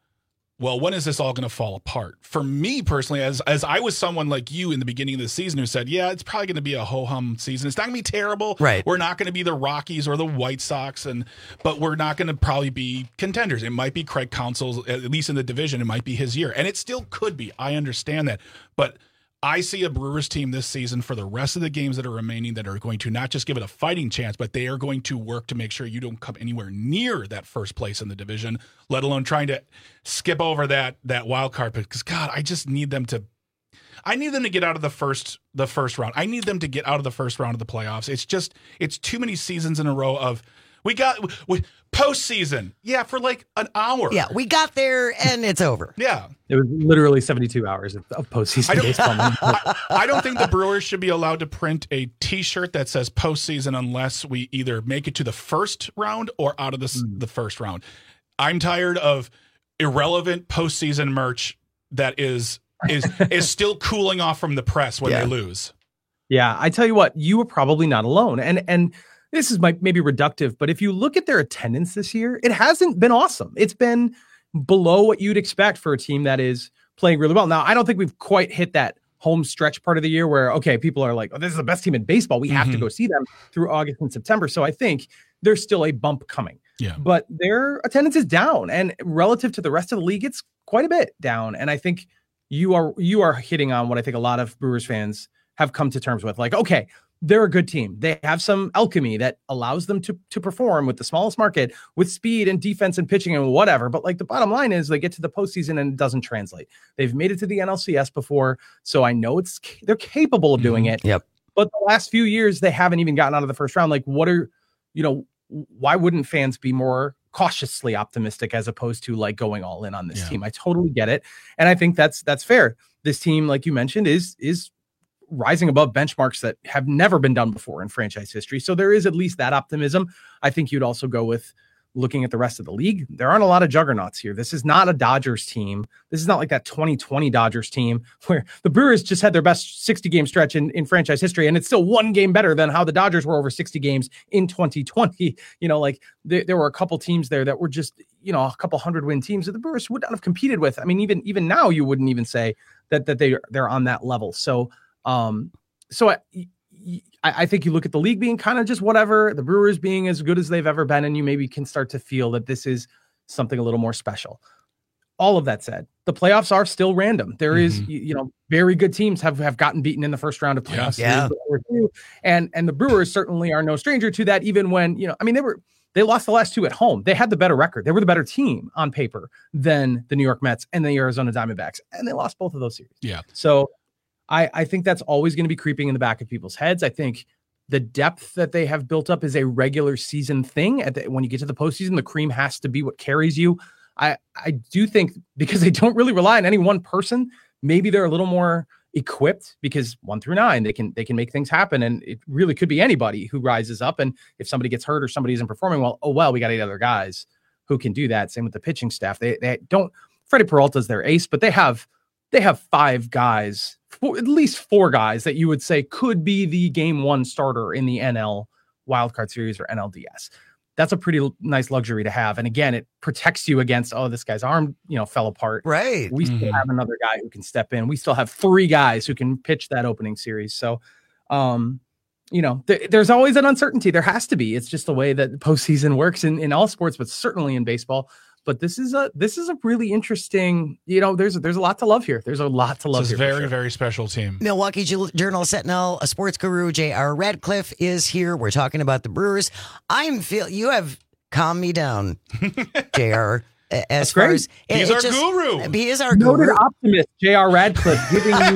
when is this all going to fall apart? For me personally, as I was someone like you in the beginning of the season who said, yeah, it's probably going to be a ho-hum season. It's not going to be terrible. Right. We're not going to be the Rockies or the White Sox, but we're not going to probably be contenders. It might be Craig Counsell's, at least in the division, it might be his year. And it still could be. I understand that. But I see a Brewers team this season for the rest of the games that are remaining that are going to not just give it a fighting chance, but they are going to work to make sure you don't come anywhere near that first place in the division, let alone trying to skip over that wild card. Because God, I just need them to. I need them to get out of the first round. I need them to get out of the first round of the playoffs. It's too many seasons in a row of we postseason. Yeah, for like an hour. Yeah, we got there and it's over. Yeah. It was literally 72 hours of postseason baseball. I don't think the Brewers should be allowed to print a T-shirt that says postseason unless we either make it to the first round or out of the first round. I'm tired of irrelevant postseason merch that is still cooling off from the press when they lose. Yeah, I tell you what, you were probably not alone. And this is maybe reductive, but if you look at their attendance this year, it hasn't been awesome. It's been below what you'd expect for a team that is playing really well. Now, I don't think we've quite hit that home stretch part of the year where, okay, people are like, oh, this is the best team in baseball. We have to go see them through August and September. So I think there's still a bump coming. Yeah. But their attendance is down, and relative to the rest of the league, it's quite a bit down. And I think you are hitting on what I think a lot of Brewers fans have come to terms with. Like, okay, they're a good team. They have some alchemy that allows them to perform with the smallest market, with speed and defense and pitching and whatever. But like the bottom line is they get to the postseason and it doesn't translate. They've made it to the NLCS before, so I know they're capable of doing it. Yep. But the last few years, they haven't even gotten out of the first round. Like, why wouldn't fans be more cautiously optimistic as opposed to like going all in on this team? I totally get it. And I think that's fair. This team, like you mentioned, is rising above benchmarks that have never been done before in franchise history. So there is at least that optimism. I think you'd also go with looking at the rest of the league. There aren't a lot of juggernauts here. This is not a Dodgers team. This is not like that 2020 Dodgers team where the Brewers just had their best 60-game stretch in franchise history, and it's still one game better than how the Dodgers were over 60 games in 2020. There were a couple teams there that were just, a couple 100-win teams that the Brewers would not have competed with. I mean, even now, you wouldn't even say that they're on that level. So I think you look at the league being kind of just whatever, the Brewers being as good as they've ever been, and you maybe can start to feel that this is something a little more special. all of that said, the playoffs are still random. There is, very good teams have gotten beaten in the first round of playoffs. Yeah. And the Brewers certainly are no stranger to that, even when, they lost the last two at home. They had the better record. They were the better team on paper than the New York Mets and the Arizona Diamondbacks. And they lost both of those series. Yeah. So I think that's always going to be creeping in the back of people's heads. I think the depth that they have built up is a regular season thing. When you get to the postseason, the cream has to be what carries you. I do think because they don't really rely on any one person, maybe they're a little more equipped because 1 through 9, they can make things happen. And it really could be anybody who rises up. And if somebody gets hurt or somebody isn't performing well, we got 8 other guys who can do that. Same with the pitching staff. They don't, Freddie Peralta's their ace, but they have 5 guys, at least 4 guys that you would say could be the game 1 starter in the NL Wildcard Series or NLDS. That's a pretty nice luxury to have. And again, it protects you against, this guy's arm, fell apart. Right. We still have another guy who can step in. We still have 3 guys who can pitch that opening series. So, there's always an uncertainty. There has to be. It's just the way that the postseason works in all sports, but certainly in baseball. But this is a really interesting, there's a lot to love here. There's a lot to love This is here. a very, very special team. Milwaukee Journal Sentinel, a sports guru, J.R. Radcliffe is here. We're talking about the Brewers. You have calmed me down, J.R. As far as he's our guru. He is our Noted guru. optimist, J.R. Radcliffe, giving you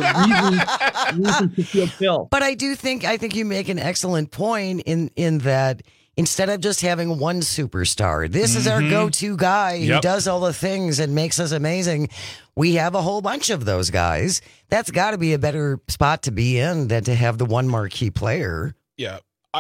the reason to feel chill. But I think you make an excellent point in that instead of just having one superstar, this is our go-to guy who does all the things and makes us amazing. We have a whole bunch of those guys. That's got to be a better spot to be in than to have the one marquee player. Yeah.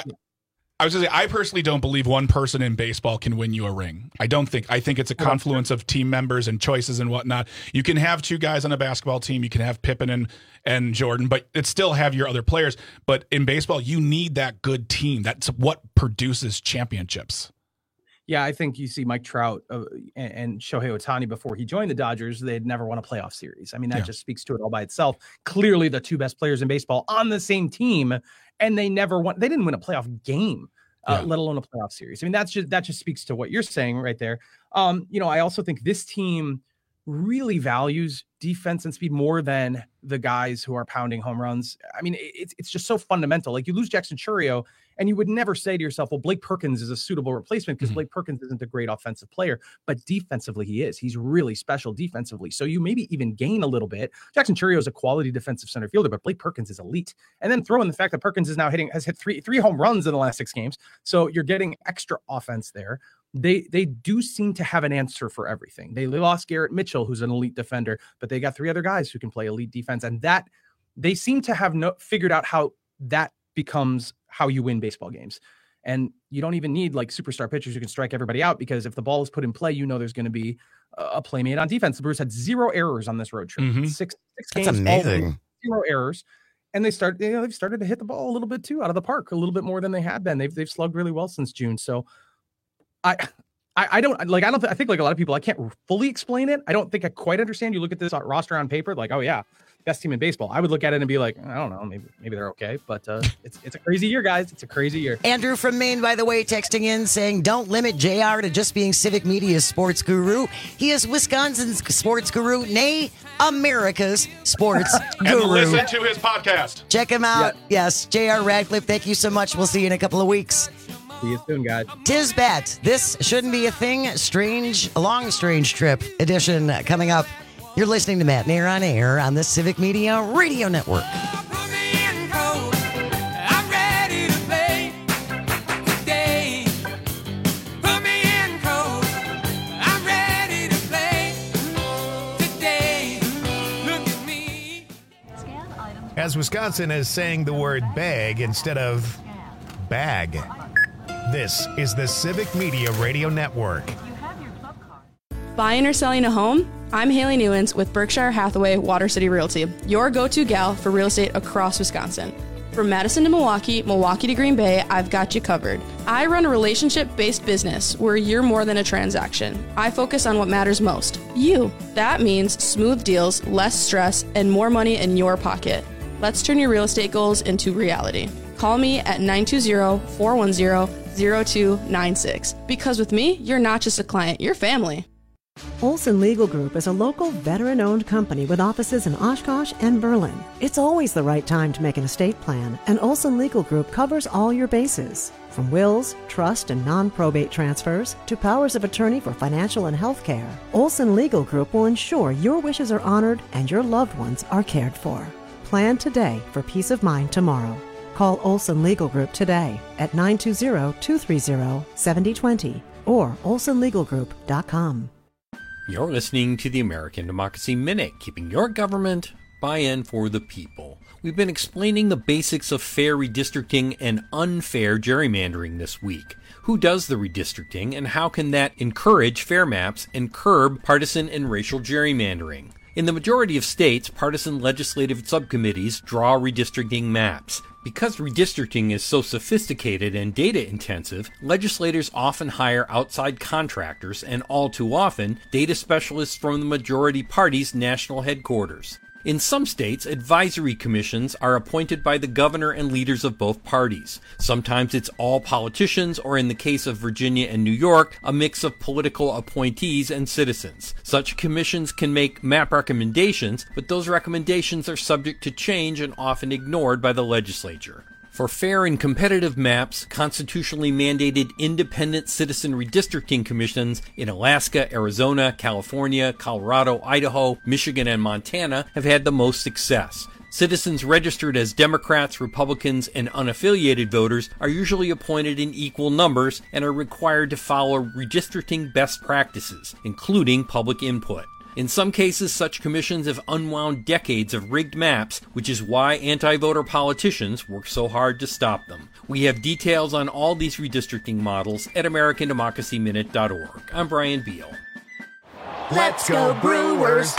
I was going to say, I personally don't believe one person in baseball can win you a ring. I think it's a confluence of team members and choices and whatnot. You can have 2 guys on a basketball team. You can have Pippen and Jordan, but it still have your other players. But in baseball, you need that good team. That's what produces championships. Yeah, I think you see Mike Trout and Shohei Ohtani before he joined the Dodgers, they'd never won a playoff series. I mean, that just speaks to it all by itself. Clearly the 2 best players in baseball on the same team, and they didn't win a playoff game, let alone a playoff series. I mean, that just speaks to what you're saying right there. I also think this team really values defense and speed more than the guys who are pounding home runs. I mean, it's just so fundamental. Like, you lose Jackson Chourio, and you would never say to yourself, well, Blake Perkins is a suitable replacement because Blake Perkins isn't a great offensive player, but defensively he is. He's really special defensively. So you maybe even gain a little bit. Jackson Chourio is a quality defensive center fielder, but Blake Perkins is elite. And then throw in the fact that Perkins has hit three home runs in the last 6 games. So you're getting extra offense there. They do seem to have an answer for everything. They lost Garrett Mitchell, who's an elite defender, but they got 3 other guys who can play elite defense. And that they seem to have figured out how that becomes how you win baseball games. And you don't even need like superstar pitchers who can strike everybody out, because if the ball is put in play, there's going to be a play made on defense. The Brewers had 0 errors on this road trip. 6 games. That's amazing. 0 errors. And they've started to hit the ball a little bit too out of the park, a little bit more than they had been. They've slugged really well since June. So I think like a lot of people, I can't fully explain it. I don't think I quite understand. You look at this roster on paper, like, oh yeah, best team in baseball. I would look at it and be like, I don't know, maybe they're okay, but it's a crazy year, guys. It's a crazy year. Andrew from Maine, by the way, texting in saying, don't limit JR to just being Civic Media's sports guru. He is Wisconsin's sports guru, nay, America's sports guru. And listen to his podcast. Check him out. Yep. Yes, JR Radcliffe, thank you so much. We'll see you in a couple of weeks. See you soon, guys. Tisbat, This Shouldn't Be a Thing, a long strange trip edition coming up. You're listening to Matt Nair on Air on the Civic Media Radio Network. As Wisconsin is saying the word bag instead of bag. This is the Civic Media Radio Network. Buying or selling a home? I'm Haley Newens with Berkshire Hathaway Water City Realty, your go-to gal for real estate across Wisconsin. From Madison to Milwaukee, Milwaukee to Green Bay, I've got you covered. I run a relationship-based business where you're more than a transaction. I focus on what matters most, you. That means smooth deals, less stress, and more money in your pocket. Let's turn your real estate goals into reality. Call me at 920-410-0296. Because with me, you're not just a client, you're family. Olson Legal Group is a local veteran-owned company with offices in Oshkosh and Berlin. It's always the right time to make an estate plan, and Olson Legal Group covers all your bases. From wills, trust, and non-probate transfers to powers of attorney for financial and health care, Olson Legal Group will ensure your wishes are honored and your loved ones are cared for. Plan today for peace of mind tomorrow. Call Olson Legal Group today at 920-230-7020 or olsonlegalgroup.com. You're listening to the American Democracy Minute, keeping your government by and for the people. We've been explaining the basics of fair redistricting and unfair gerrymandering this week. Who does the redistricting, and how can that encourage fair maps and curb partisan and racial gerrymandering? In the majority of states, partisan legislative subcommittees draw redistricting maps. Because redistricting is so sophisticated and data-intensive, legislators often hire outside contractors and all too often, data specialists from the majority party's national headquarters. In some states, advisory commissions are appointed by the governor and leaders of both parties. Sometimes it's all politicians, or in the case of Virginia and New York, a mix of political appointees and citizens. Such commissions can make map recommendations, but those recommendations are subject to change and often ignored by the legislature. For fair and competitive maps, constitutionally mandated independent citizen redistricting commissions in Alaska, Arizona, California, Colorado, Idaho, Michigan, and Montana have had the most success. Citizens registered as Democrats, Republicans, and unaffiliated voters are usually appointed in equal numbers and are required to follow redistricting best practices, including public input. In some cases, such commissions have unwound decades of rigged maps, which is why anti-voter politicians work so hard to stop them. We have details on all these redistricting models at AmericanDemocracyMinute.org. I'm Brian Beal. Let's go Brewers!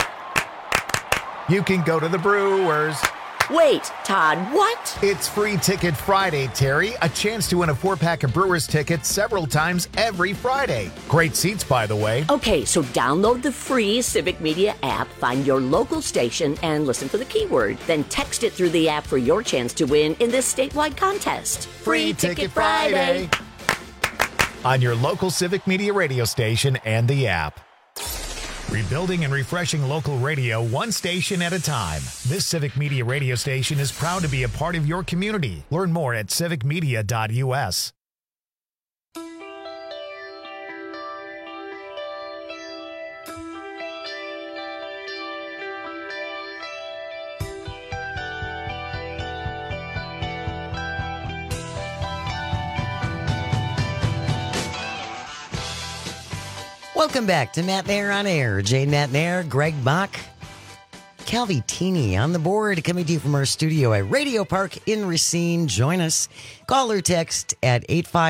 You can go to the Brewers. Wait, Todd, what? It's Free Ticket Friday, Terry. A chance to win a 4-pack of Brewers tickets several times every Friday. Great seats, by the way. Okay, so download the free Civic Media app, find your local station, and listen for the keyword. Then text it through the app for your chance to win in this statewide contest. Free Ticket Friday. On your local Civic Media radio station and the app. Rebuilding and refreshing local radio one station at a time. This Civic Media radio station is proud to be a part of your community. Learn more at civicmedia.us. Welcome back to Matt Mayer on Air. Jane Matt Mayer, Greg Bach, Calvi Teeny on the board, coming to you from our studio at Radio Park in Racine. Join us. Call or text at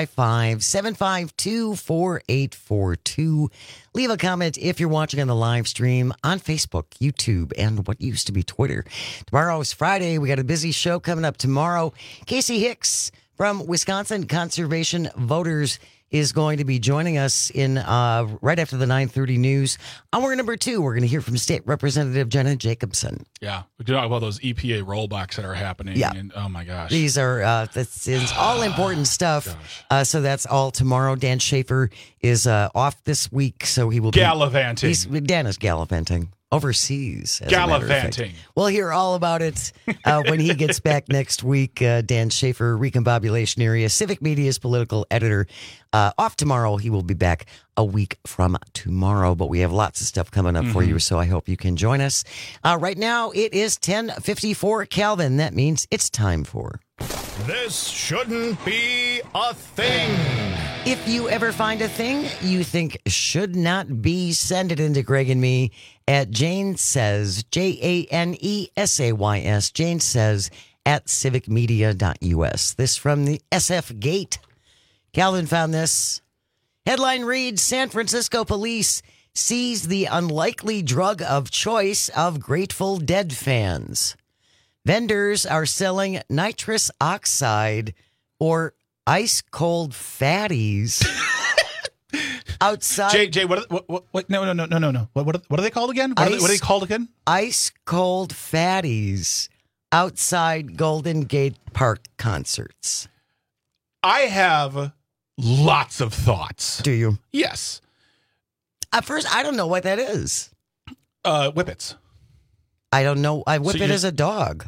855-752-4842. Leave a comment if you're watching on the live stream on Facebook, YouTube, and what used to be Twitter. Tomorrow is Friday. We got a busy show coming up tomorrow. Casey Hicks from Wisconsin Conservation Voters is going to be joining us in right after the 9:30 news. Hour number 2, we're going to hear from State Representative Jenna Jacobson. Yeah, we can talk about those EPA rollbacks that are happening. Yeah. And, oh, my gosh. These are this is all important stuff. So that's all tomorrow. Dan Schaefer is off this week, so he will gallivanting. Dan is gallivanting. Overseas. Gallivanting. We'll hear all about it when he gets back next week. Dan Schaefer, Recombobulation Area, Civic Media's political editor. Off tomorrow. He will be back a week from tomorrow, but we have lots of stuff coming up for you, so I hope you can join us. Right now, it is 10:54 Calvin. That means it's time for... This shouldn't be a thing. If you ever find a thing you think should not be, send it into Greg and me at Jane Says, JANESAYS, Jane Says at civicmedia.us. This from the SF Gate. Calvin found this. Headline reads, San Francisco police seize the unlikely drug of choice of Grateful Dead fans. Vendors are selling nitrous oxide or ice cold fatties outside. Jay, what? No. What are they called again? What are they called again? Ice cold fatties outside Golden Gate Park concerts. I have lots of thoughts. Do you? Yes. At first, I don't know what that is. Whippets. I don't know. I whippet is a dog.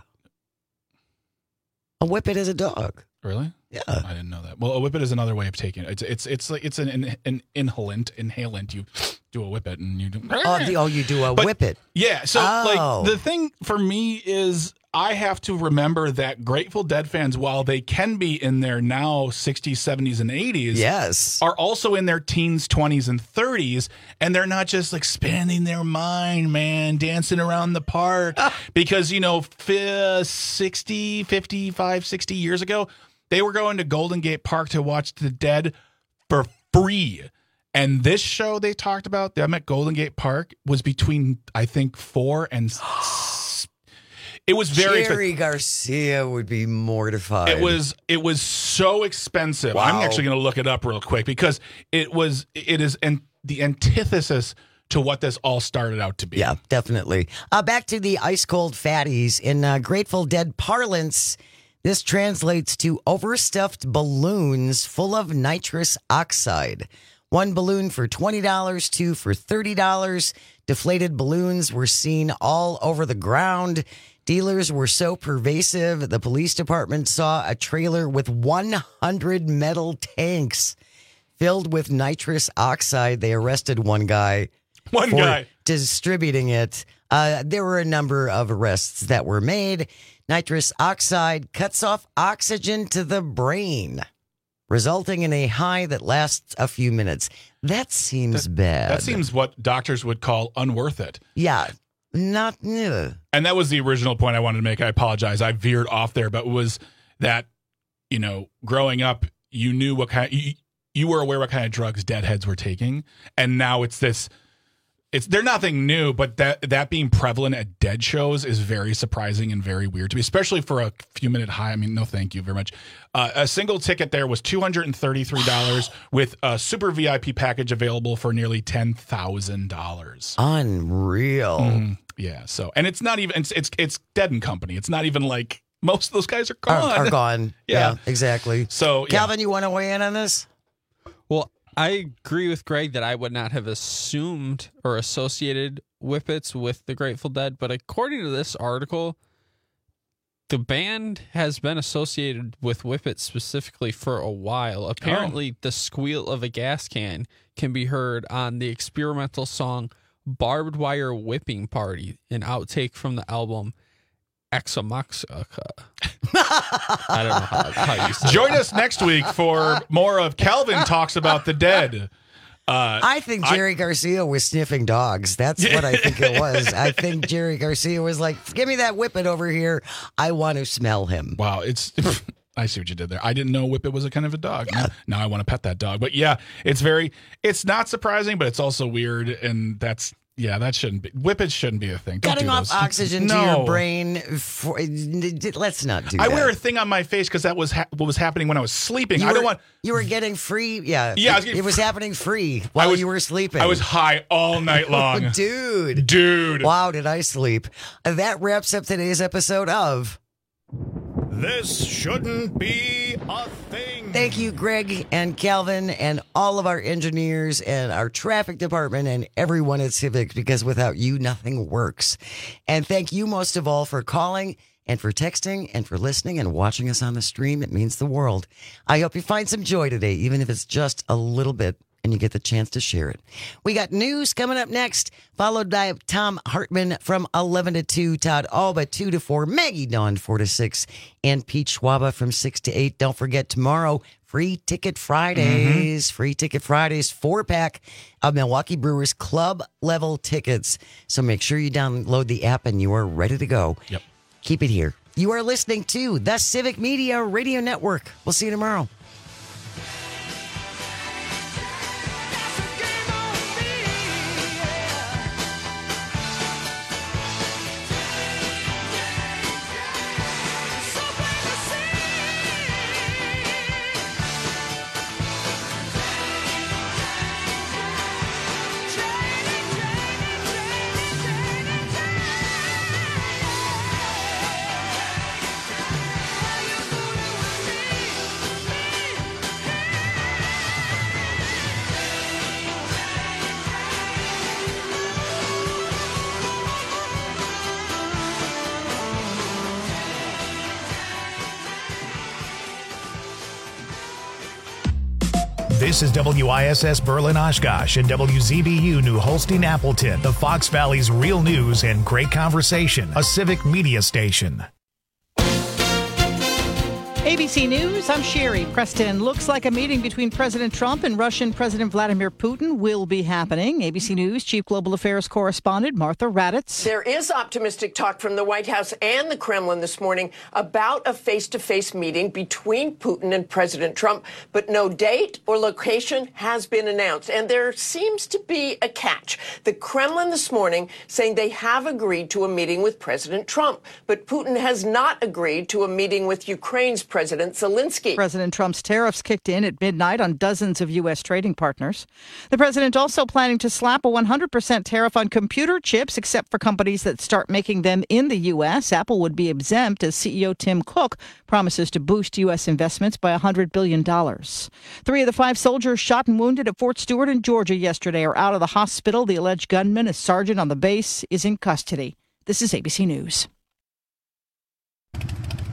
A whippet is a dog. Really? Yeah. I didn't know that. Well, a whippet is another way of taking it. It's like it's an inhalant. You do a whippet and you do. You do a whippet. Yeah. So like the thing for me is I have to remember that Grateful Dead fans, while they can be in their now 60s, 70s, and 80s, yes, are also in their teens, 20s, and 30s, and they're not just like spending their mind, man, dancing around the park. Because, 55, 60 years ago, they were going to Golden Gate Park to watch the Dead for free. And this show they talked about, them at Golden Gate Park, was between, I think, 4 and it was very Jerry Garcia would be mortified. It was so expensive. Wow. I'm actually going to look it up real quick because it is the antithesis to what this all started out to be. Yeah, definitely. Back to the ice cold fatties in Grateful Dead parlance. This translates to overstuffed balloons full of nitrous oxide. One balloon for $20, two for $30. Deflated balloons were seen all over the ground. Dealers were so pervasive, the police department saw a trailer with 100 metal tanks filled with nitrous oxide. They arrested one guy for distributing it. There were a number of arrests that were made. Nitrous oxide cuts off oxygen to the brain, resulting in a high that lasts a few minutes. That seems bad. That seems what doctors would call unworth it. Yeah. Not new. And that was the original point I wanted to make. I apologize. I veered off there, but it was that, growing up, you knew what kind you were aware what kind of drugs deadheads were taking. And now they're nothing new, but that being prevalent at Dead shows is very surprising and very weird to me, especially for a few minute high. I mean, no, thank you very much. A single ticket there was $233 with a super VIP package available for nearly $10,000. Unreal. Yeah. So, and it's not even, it's Dead and Company. It's not even like most of those guys are gone. Are gone. Yeah, exactly. So, Calvin, you want to weigh in on this? Well, I agree with Greg that I would not have assumed or associated whippets with the Grateful Dead, but according to this article, the band has been associated with whippets specifically for a while. Apparently, the squeal of a gas can be heard on the experimental song Barbed Wire Whipping Party, an outtake from the album Exomoxica. I don't know how you say it. Join us next week for more of Calvin Talks About the Dead. I think Jerry Garcia was sniffing dogs. That's what I think it was. I think Jerry Garcia was like, give me that whippet over here. I want to smell him. Wow, I see what you did there. I didn't know whippet was a kind of a dog. Yeah. Now I want to pet that dog. But yeah, it's not surprising, but it's also weird. And that shouldn't be. Whippets shouldn't be a thing. Don't Cutting do off those. oxygen to your brain. Let's not do that. I wear a thing on my face because that was what was happening when I was sleeping. You were getting free. Yeah. It was happening free while you were sleeping. I was high all night long. Dude. Wow, did I sleep. That wraps up today's episode of This Shouldn't Be a Thing. Thank you, Greg and Calvin and all of our engineers and our traffic department and everyone at Civic, because without you, nothing works. And thank you most of all for calling and for texting and for listening and watching us on the stream. It means the world. I hope you find some joy today, even if it's just a little bit, and you get the chance to share it. We got news coming up next, followed by Tom Hartman from 11 to 2, Todd Alba 2 to 4, Maggie Dawn 4 to 6, and Pete Schwaba from 6 to 8. Don't forget tomorrow, Free Ticket Fridays. Free Ticket Fridays, 4-pack of Milwaukee Brewers club level tickets. So make sure you download the app and you are ready to go. Yep. Keep it here. You are listening to the Civic Media Radio Network. We'll see you tomorrow. This is WISS Berlin Oshkosh and WZBU New Holstein Appleton, the Fox Valley's real news and great conversation, a civic media station. ABC News, I'm Sherry Preston. Looks like a meeting between President Trump and Russian President Vladimir Putin will be happening. ABC News Chief Global Affairs Correspondent Martha Raddatz. There is optimistic talk from the White House and the Kremlin this morning about a face-to-face meeting between Putin and President Trump, but no date or location has been announced. And there seems to be a catch. The Kremlin this morning saying they have agreed to a meeting with President Trump, but Putin has not agreed to a meeting with Ukraine's President Zelensky. President Trump's tariffs kicked in at midnight on dozens of U.S. trading partners. The president also planning to slap a 100% tariff on computer chips, except for companies that start making them in the U.S. Apple would be exempt, as CEO Tim Cook promises to boost U.S. investments by $100 billion. 3 of the 5 soldiers shot and wounded at Fort Stewart in Georgia yesterday are out of the hospital. The alleged gunman, a sergeant on the base, is in custody. This is ABC News.